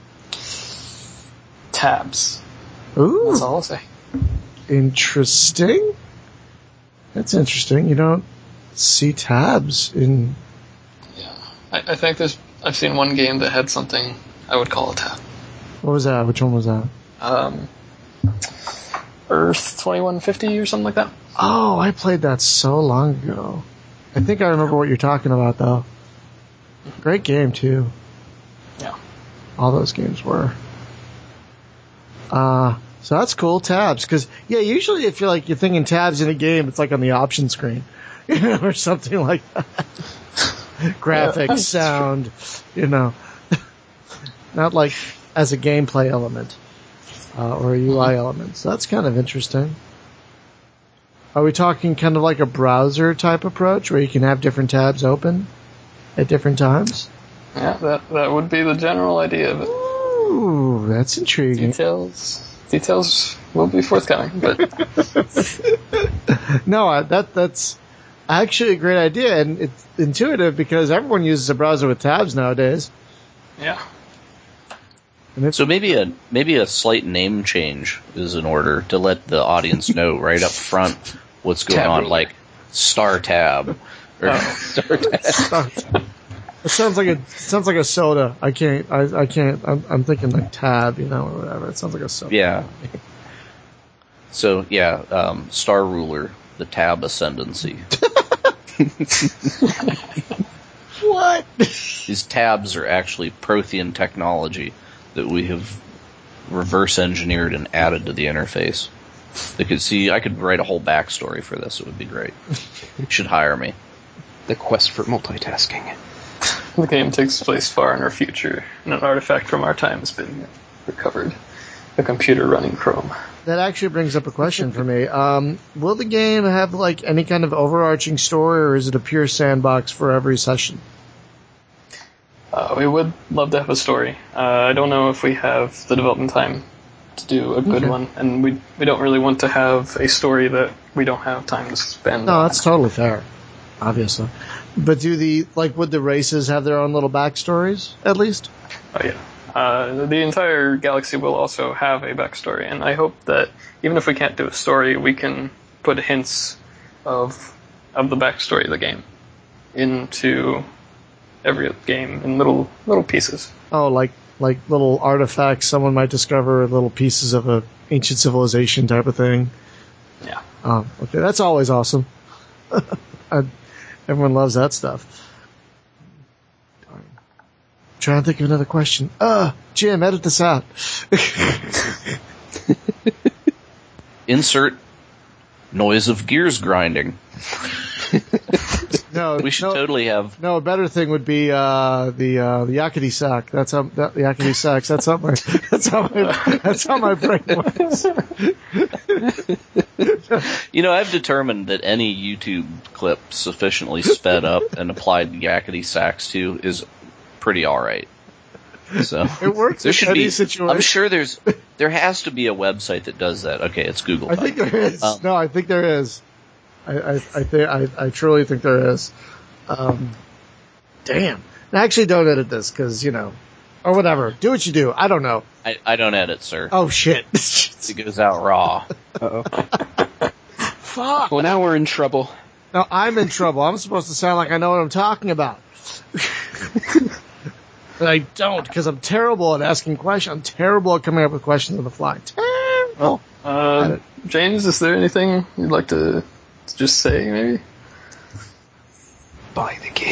Tabs. Ooh. That's all I'll say. Interesting. That's interesting. You don't see tabs in... Yeah. I think I've seen one game that had something I would call a tab. What was that? Which one was that? Earth 2150 or something like that. Oh, I played that so long ago. I think I remember what you're talking about, though. Great game, too. Yeah. All those games were. So that's cool, tabs. Because, yeah, usually if you're thinking tabs in a game, it's like on the option screen. Or something like that. Graphics, sound, Not like as a gameplay element. Or a UI element. So that's kind of interesting. Are we talking kind of like a browser type approach where you can have different tabs open at different times? Yeah, that would be the general idea of it. Ooh, that's intriguing. Details will be forthcoming, but no, that's actually a great idea, and it's intuitive because everyone uses a browser with tabs nowadays. Yeah. So maybe a slight name change is in order to let the audience know right up front what's going on, like Star Tab or Star Tab. It sounds like a soda. I can't. I'm thinking like Tab, or whatever. It sounds like a soda. Yeah. So yeah, Star Ruler, the Tab Ascendancy. What? These tabs are actually Prothean technology that we have reverse engineered and added to the interface. I could write a whole backstory for this. It would be great. You should hire me. The quest for multitasking. The game takes place far in our future, and an artifact from our time has been recovered. A computer running Chrome. That actually brings up a question for me. Will the game have like any kind of overarching story, or is it a pure sandbox for every session? We would love to have a story. I don't know if we have the development time to do a good one, and we don't really want to have a story that we don't have time to spend. No, that's totally fair, obviously. But would the races have their own little backstories, at least? Oh yeah. The entire galaxy will also have a backstory, and I hope that even if we can't do a story, we can put hints of the backstory of the game into every game in little pieces. Oh, like little artifacts someone might discover, little pieces of a ancient civilization type of thing. Yeah. Okay, that's always awesome. Everyone loves that stuff. Darn. Trying to think of another question. Jim, edit this out. Insert noise of gears grinding. No, we should totally have. No, a better thing would be the yakety sack. That's how the yakety sacks. That's how my brain works. I've determined that any YouTube clip sufficiently sped up and applied yakety sacks to is pretty all right. So it works in any situation. I'm sure there has to be a website that does that. Okay, it's Google. I think there is. No, I think there is. I truly think there is. Damn. Actually, don't edit this because or whatever. Do what you do. I don't know. I don't edit, sir. Oh shit! It goes out raw. Uh-oh. Fuck. Well, now we're in trouble. No, I'm in trouble. I'm supposed to sound like I know what I'm talking about. But I don't, because I'm terrible at asking questions. I'm terrible at coming up with questions on the fly. Terrible. James, is there anything you'd like to just say, maybe? Buy the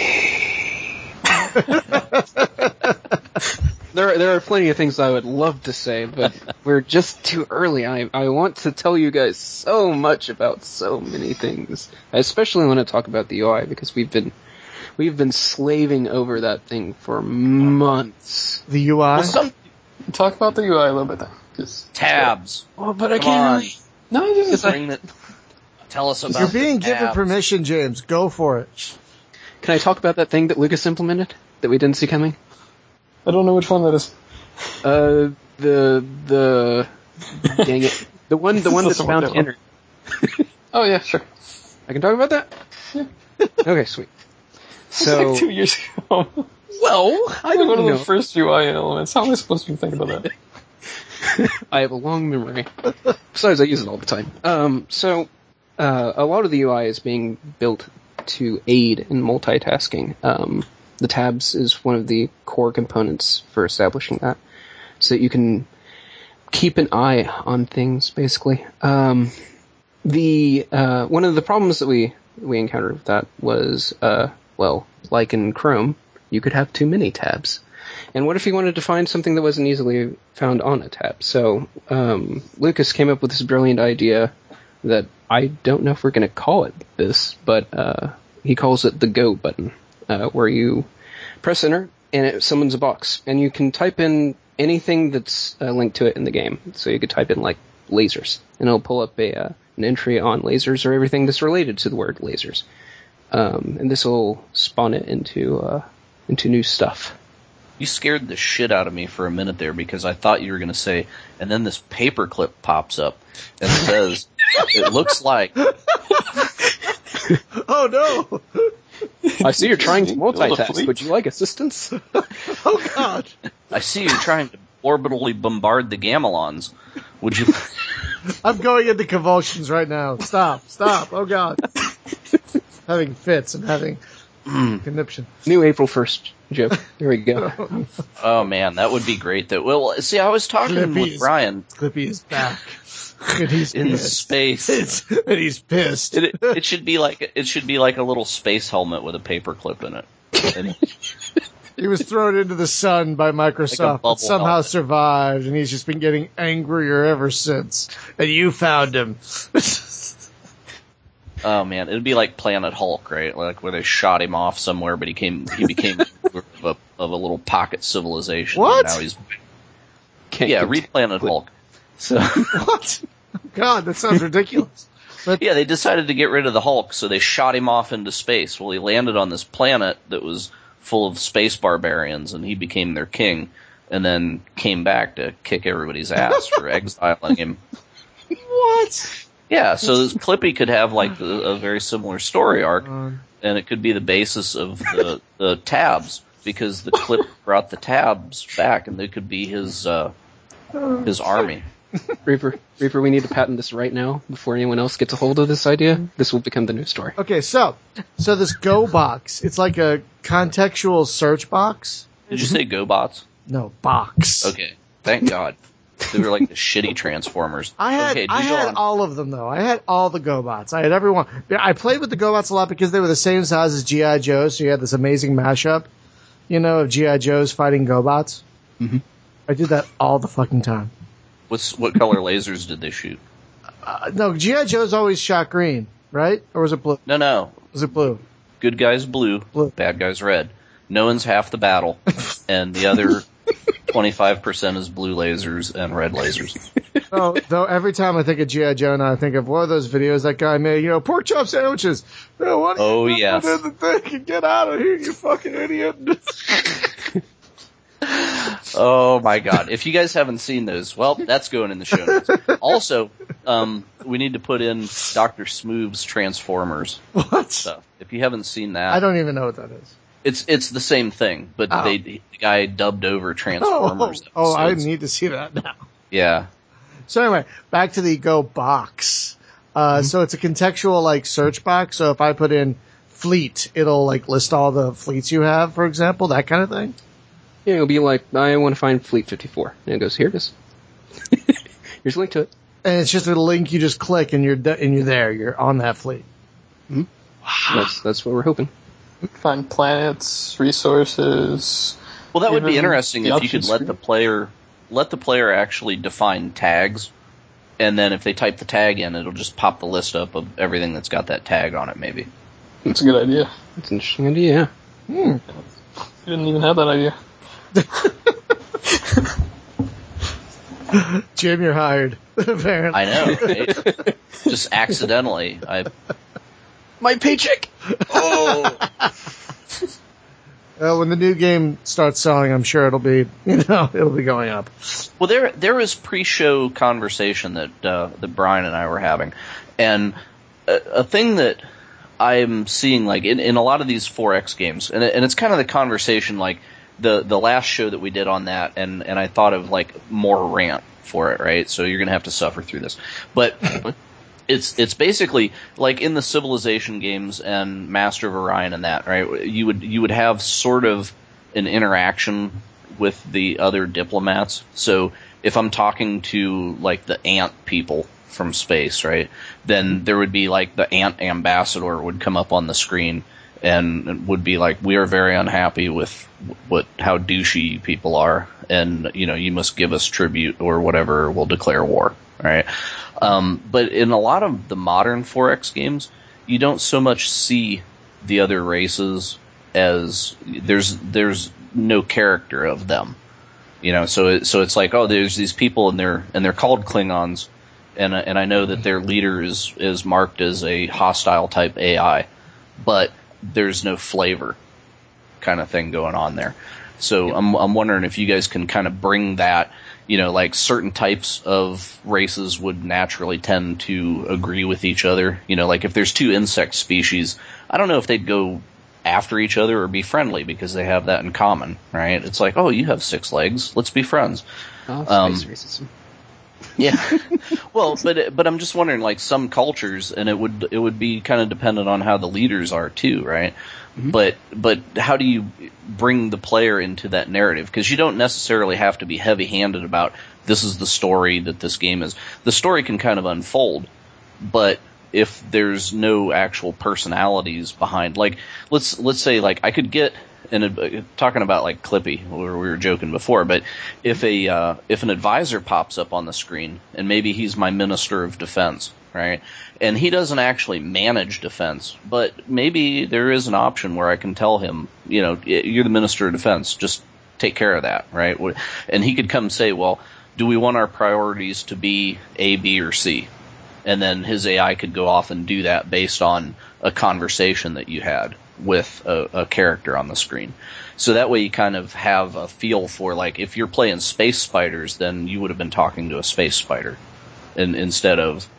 game. There are plenty of things I would love to say, but we're just too early. I want to tell you guys so much about so many things. I especially want to talk about the UI, because we've been slaving over that thing for months. The UI? Well, talk about the UI a little bit then. Tabs. Oh, but I can't really... No, just tell us about You're being tabs. given permission, James. Go for it. Can I talk about that thing that Lucas implemented that we didn't see coming? I don't know which one that is. The dang it. The one that's bound to enter. Oh yeah, sure. I can talk about that? Yeah. Okay, sweet. So like 2 years ago. Well, I don't know. One of the first UI elements. How am I supposed to think about that? I have a long memory. Besides, I use it all the time. A lot of the UI is being built to aid in multitasking. The tabs is one of the core components for establishing that, so that you can keep an eye on things, basically. One of the problems that we encountered with that was, like in Chrome, you could have too many tabs. And what if you wanted to find something that wasn't easily found on a tab? So Lucas came up with this brilliant idea that I don't know if we're going to call it this, but he calls it the Go button, where you press enter and it summons a box, and you can type in anything that's linked to it in the game. So you could type in like lasers, and it'll pull up an entry on lasers or everything that's related to the word lasers, and this will spawn it into new stuff. You scared the shit out of me for a minute there, because I thought you were going to say, and then this paperclip pops up and says, it looks like... Oh no! I see you're trying to multitask. Would you like assistance? Oh god! I see you're trying to orbitally bombard the Gamelons. Would you... I'm going into convulsions right now. Stop. Oh god. Having fits and having conniption. New April 1st joke. There we go. Oh man, that would be great. Well, see, I was talking with Brian. Clippy is back. And he's in pissed. Space. And he's pissed. It should be like a little space helmet with a paperclip in it. He was thrown into the sun by Microsoft, but somehow survived, and he's just been getting angrier ever since. And you found him. Oh man, it'd be like Planet Hulk, right? Like where they shot him off somewhere, but he became of a little pocket civilization. What? And now he's read Planet Hulk. So what? God, that sounds ridiculous. But yeah, they decided to get rid of the Hulk, so they shot him off into space. Well, he landed on this planet that was full of space barbarians, and he became their king, and then came back to kick everybody's ass for exiling him. What? Yeah, so Clippy could have like a very similar story arc, and it could be the basis of the tabs, because the Clip brought the tabs back, and they could be his army. Reaper, we need to patent this right now before anyone else gets a hold of this idea. This will become the new story. Okay, so this Go box, it's like a contextual search box. Did you say GoBots? No, box. Okay, thank God. They were like the shitty Transformers. I had all of them, though. I had all the GoBots. I had every one. I played with the GoBots a lot because they were the same size as G.I. Joe, so you had this amazing mashup, of G.I. Joes fighting GoBots. Mm-hmm. I did that all the fucking time. What color lasers did they shoot? No, G.I. Joe's always shot green, right? Or was it blue? No. Was it blue? Good guys blue, bad guys red. No one's half the battle, and the other 25% is blue lasers and red lasers. Though every time I think of G.I. Joe now, I think of one of those videos that guy made, pork chop sandwiches. Yes. Put in the thing and get out of here, you fucking idiot. Oh my God. If you guys haven't seen those, well, that's going in the show notes. Also, we need to put in Dr. Smoov's Transformers. What? Stuff. If you haven't seen that. I don't even know what that is. It's the same thing, but the guy dubbed over Transformers. Oh, I need to see that now. Yeah. So anyway, back to the Go box. So it's a contextual search box. So if I put in fleet, it'll list all the fleets you have, for example, that kind of thing. Yeah, it'll be like, I want to find Fleet 54. And it goes, here it is. Here's a link to it. And it's just a link you just click and you're there. You're on that fleet. Mm-hmm. Wow. That's what we're hoping. Find planets, resources. Well, that would be interesting if you could let the player actually define tags, and then if they type the tag in, it'll just pop the list up of everything that's got that tag on it, maybe. That's a good idea. That's an interesting idea, yeah. You didn't even have that idea. Jim, you're hired, apparently. I know, right? Just accidentally. My paycheck! Oh! When the new game starts selling, I'm sure it'll be going up. Well, there was pre-show conversation that Brian and I were having, and a thing that I'm seeing in a lot of these 4X games, and it's kind of the conversation the last show that we did on that, and I thought of more rant for it, right? So you're gonna have to suffer through this, but. It's basically like in the Civilization games and Master of Orion and that, right? You would have sort of an interaction with the other diplomats. So if I'm talking to the ant people from space, right, then there would be the ant ambassador would come up on the screen and would be like, we are very unhappy with how douchey people are, and you must give us tribute or whatever, we'll declare war, right? But in a lot of the modern 4X games, you don't so much see the other races as there's no character of them, So it's like, oh, there's these people and they're called Klingons, and I know that their leader is marked as a hostile type AI, but there's no flavor kind of thing going on there. So I'm wondering if you guys can kind of bring that. Certain types of races would naturally tend to agree with each other. If there's two insect species, I don't know if they'd go after each other or be friendly because they have that in common, right? It's like, oh, you have 6 legs, let's be friends. Oh, space racism. Yeah. Well, but I'm just wondering, some cultures, and it would be kind of dependent on how the leaders are too, right? Mm-hmm. But how do you bring the player into that narrative? Because you don't necessarily have to be heavy-handed about this is the story that this game is. The story can kind of unfold, but if there's no actual personalities behind, let's say I could get talking about Clippy, where we were joking before, but if an advisor pops up on the screen and maybe he's my Minister of Defense, right? And he doesn't actually manage defense, but maybe there is an option where I can tell him, you're the Minister of Defense, just take care of that, right? And he could come say, well, do we want our priorities to be A, B, or C? And then his AI could go off and do that based on a conversation that you had with a character on the screen. So that way you kind of have a feel for, if you're playing Space Spiders, then you would have been talking to a Space Spider, and instead of,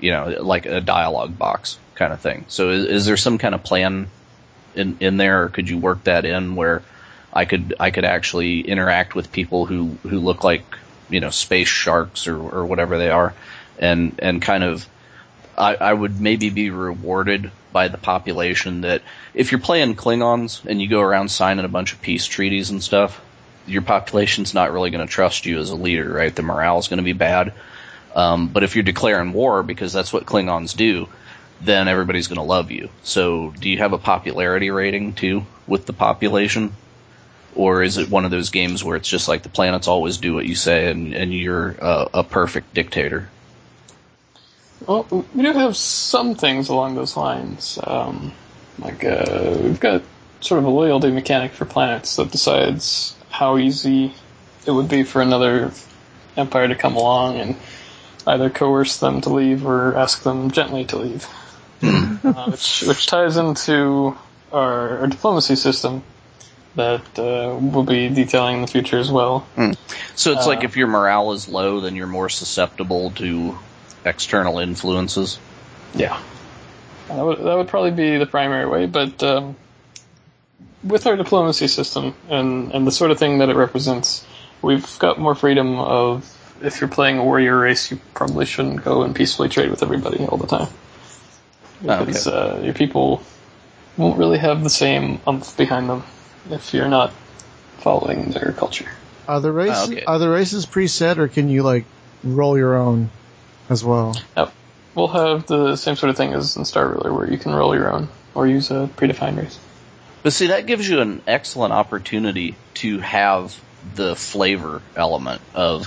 like a dialogue box kind of thing. So is there some kind of plan in there, or could you work that in where I could actually interact with people who look like, space sharks or whatever they are, and kind of I would maybe be rewarded by the population that if you're playing Klingons and you go around signing a bunch of peace treaties and stuff, your population's not really going to trust you as a leader, right? The morale's going to be bad. But if you're declaring war, because that's what Klingons do, then everybody's going to love you. So do you have a popularity rating too with the population? Or is it one of those games where it's just like the planets always do what you say and you're a perfect dictator? Well, we do have some things along those lines. We've got sort of a loyalty mechanic for planets that decides how easy it would be for another empire to come along and either coerce them to leave or ask them gently to leave. Which ties into our diplomacy system that we'll be detailing in the future as well. So it's like if your morale is low, then you're more susceptible to external influences? Yeah. That would probably be the primary way, but with our diplomacy system and the sort of thing that it represents, we've got more freedom of, if you're playing a warrior race, you probably shouldn't go and peacefully trade with everybody all the time. Because your people won't really have the same oomph behind them if you're not following their culture. Are the races preset, or can you roll your own as well? Yep. We'll have the same sort of thing as in Star Ruler, where you can roll your own or use a predefined race. But see, that gives you an excellent opportunity to have the flavor element of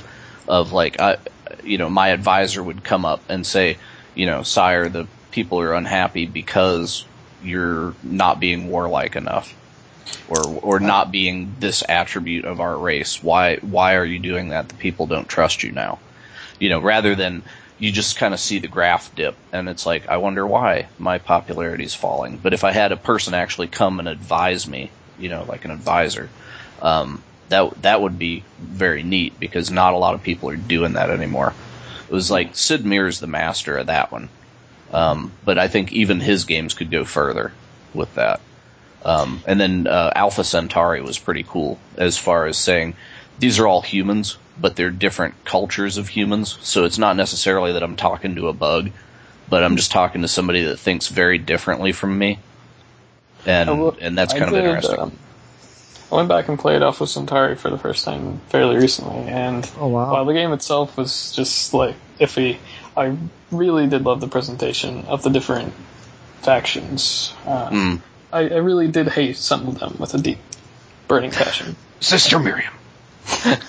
my advisor would come up and say, sire, the people are unhappy because you're not being warlike enough. Or not being this attribute of our race. Why are you doing that? The people don't trust you now. Rather than you just kind of see the graph dip, and it's like, I wonder why my popularity is falling. But if I had a person actually come and advise me, like an advisor, that would be very neat, because not a lot of people are doing that anymore. It was like Sid Meier's the master of that one. But I think even his games could go further with that. And then Alpha Centauri was pretty cool as far as saying these are all humans, but they're different cultures of humans. So it's not necessarily that I'm talking to a bug, but I'm just talking to somebody that thinks very differently from me. And that's kind of interesting. I went back and played Alpha Centauri for the first time fairly recently, and while the game itself was just iffy, I really did love the presentation of the different factions. I really did hate some of them with a deep, burning passion. Sister Miriam. And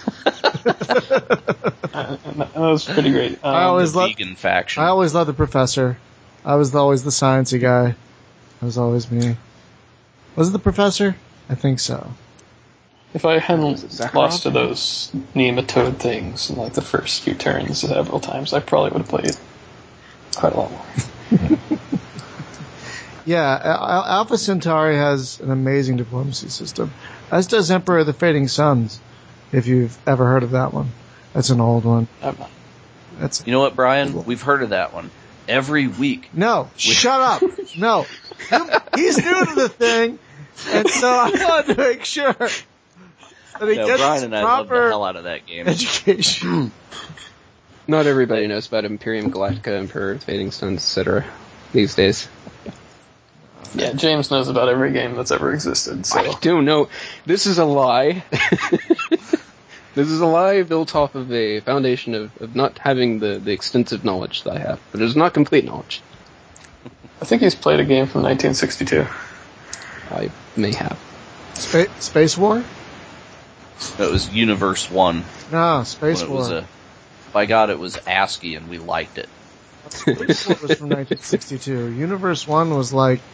that was pretty great. Vegan faction. I always loved the professor. I was always the sciencey guy. That was always me. Was it the professor? I think so. If I hadn't lost to those nematode things in the first few turns several times, I probably would have played quite a lot more. Yeah, Alpha Centauri has an amazing diplomacy system, as does Emperor of the Fading Suns, if you've ever heard of that one. That's an old one. You know what, Brian? We've heard of that one. Every week. No, shut up. No. He's new to the thing, and so I wanted to make sure that he gets Brian and I love the proper hell out of that game. education. Not everybody knows about Imperium Galactica, Emperor of the Fading Suns, etc. these days. Yeah, James knows about every game that's ever existed. So. I don't know. This is a lie. This is a lie built off of a foundation of not having the extensive knowledge that I have. But it is not complete knowledge. I think he's played a game from 1962. I may have. Space War? It was Universe 1. No, Space War. By God, it was ASCII, and we liked it. Space War was from 1962. Universe 1 was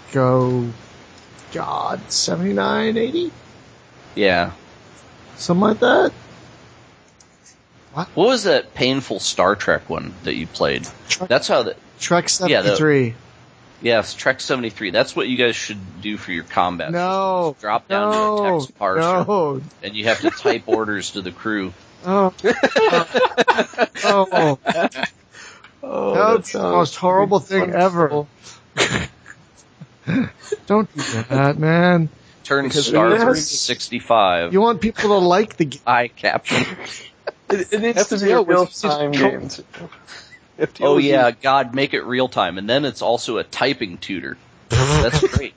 79, 80? Yeah. Something like that? What was that painful Star Trek one that you played? That's how Trek 73. Yes, Trek 73. That's what you guys should do for your combat. No. Drop down to a text parser. And you have to type orders to the crew. Oh. Oh, That would be the most horrible thing ever. Don't do that, man. Turn star 65. You want people to like the game. Eye capture. It needs to be a real-time game. Oh yeah, God, make it real time, and then it's also a typing tutor. That's great.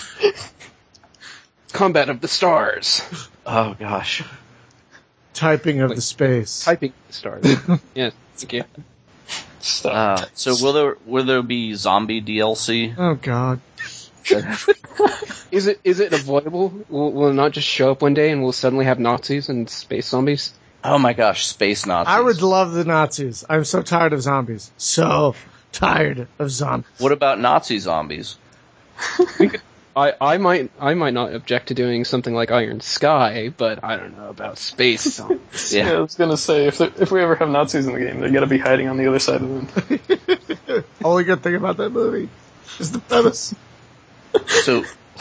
Combat of the Stars. Oh gosh. Typing of the space. Typing of the Stars. Yeah, thank you. So will there be zombie DLC? Oh God. Is it avoidable? Will it not just show up one day and we'll suddenly have Nazis and space zombies? Oh my gosh, space Nazis. I would love the Nazis. I'm so tired of zombies. So tired of zombies. What about Nazi zombies? I might not object to doing something like Iron Sky, but I don't know about space zombies. Yeah, I was gonna say if we ever have Nazis in the game, they gotta be hiding on the other side of them. Only good thing about that movie is the premise. So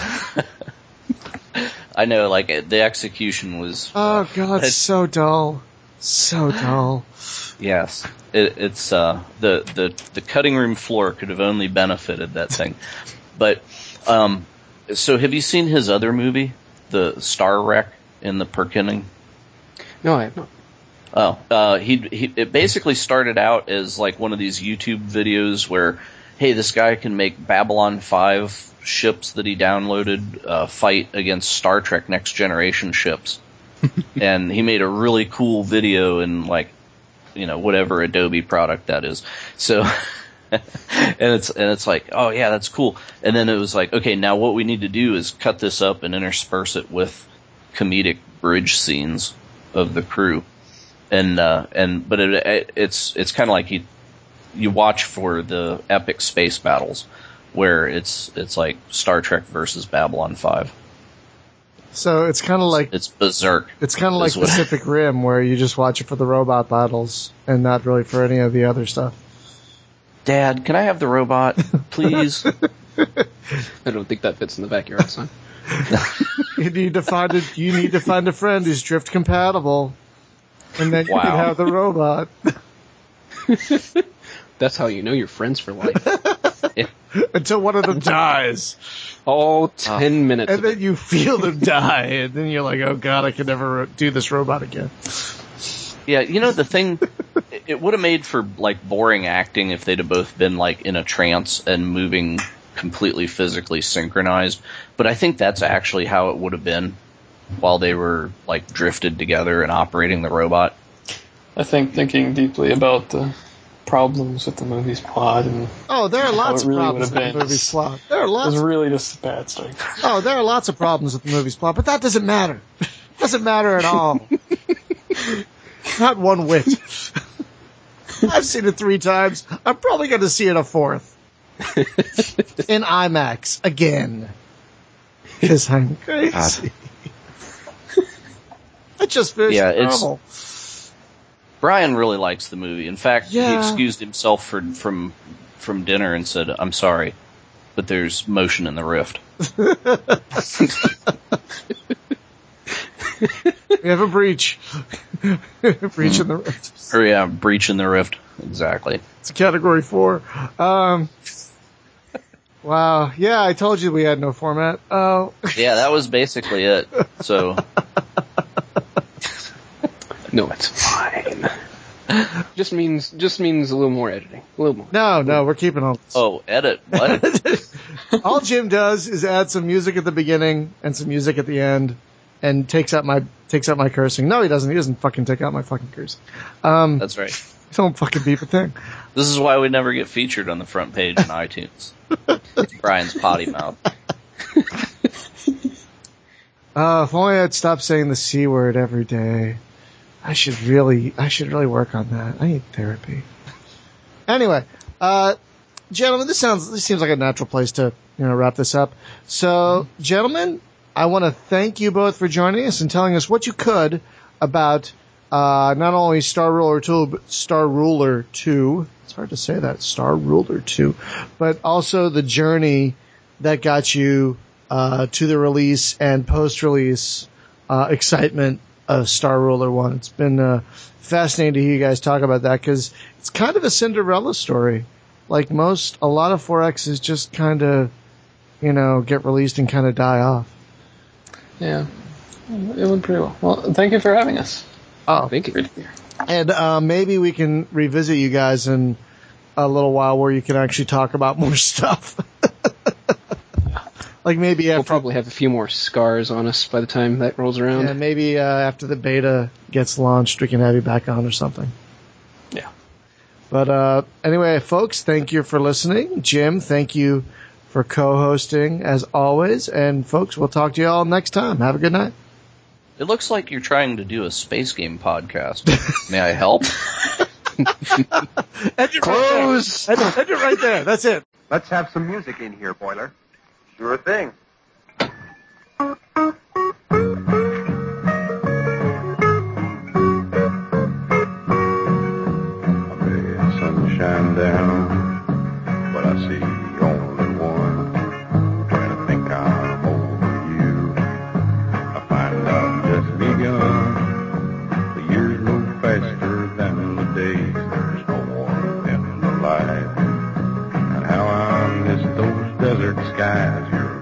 I know, like, the execution was. Oh God, so dull, so dull. Yes, it's the cutting room floor could have only benefited that thing, but so have you seen his other movie, the Star Wreck in the Perkinning? No, I have not. Oh, it basically started out as like one of these YouTube videos where, hey, this guy can make Babylon 5 ships that he downloaded fight against Star Trek Next Generation ships. And he made a really cool video in, like, you know, whatever Adobe product that is. So, and it's like, oh yeah, that's cool. And then it was like, okay, now what we need to do is cut this up and intersperse it with comedic bridge scenes of the crew. But it's kind of like you watch for the epic space battles where it's like Star Trek versus Babylon 5. So it's kind of like it's berserk. It's kind of like Pacific Rim, where you just watch it for the robot battles and not really for any of the other stuff. Dad, can I have the robot, please? I don't think that fits in the backyard, son. You need to find a friend who's drift compatible, and then you can have the robot. That's how you know you're friends for life. Until one of them dies. All 10 minutes. And then you feel them die, and then you're like, oh God, I can never do this robot again. Yeah, you know, the thing, it would have made for, like, boring acting if they'd have both been, like, in a trance and moving completely physically synchronized. But I think that's actually how it would have been while they were, like, drifted together and operating the robot. I think thinking deeply about the problems with the movie's plot and there are lots of really problems with the movie's plot. There are lots. It was really just a bad story. There are lots of problems with the movie's plot, but that doesn't matter. It doesn't matter at all. Not one whit. I've seen it 3 times. I'm probably going to see it a 4th. In IMAX again. Because I'm crazy. I just finished Marvel. Brian really likes the movie. In fact, he excused himself from dinner and said, "I'm sorry, but there's motion in the rift." We have a breach. Breach in the rift. Oh yeah, breach in the rift. Exactly. It's category 4. Wow. Yeah, I told you we had no format. Oh. Yeah, that was basically it. So. No, it's fine. Just means a little more editing. A little more. No, we're keeping all this. Oh, edit. What? All Jim does is add some music at the beginning and some music at the end and takes out my cursing. No, he doesn't. He doesn't fucking take out my fucking cursing. That's right. Don't fucking beep a thing. This is why we never get featured on the front page in iTunes. Brian's potty mouth. If only I'd stop saying the C word every day. I should really work on that. I need therapy. Anyway, gentlemen, this seems like a natural place to, wrap this up. So, gentlemen, I want to thank you both for joining us and telling us what you could about, not only Star Ruler 2, but Star Ruler 2. It's hard to say that, Star Ruler 2, but also the journey that got you, to the release and post-release, excitement a Star Ruler one. It's been fascinating to hear you guys talk about that because it's kind of a Cinderella story. Like a lot of 4Xs just kind of, get released and kind of die off. Yeah, it went pretty well. Well, thank you for having us. Oh, thank you. And maybe we can revisit you guys in a little while where you can actually talk about more stuff. Like maybe we'll probably have a few more scars on us by the time that rolls around. Yeah, maybe after the beta gets launched, we can have you back on or something. Yeah. But anyway, folks, thank you for listening. Jim, thank you for co-hosting as always. And folks, we'll talk to you all next time. Have a good night. It looks like you're trying to do a space game podcast. May I help? Close. End it right there. That's it. Let's have some music in here, Boiler. Sure thing. Sunshine down, but I see only one. Trying to think I'm over you. I find I've just begun. The years move faster than the days. There's no warmth in the light. And how I miss those desert skies. You're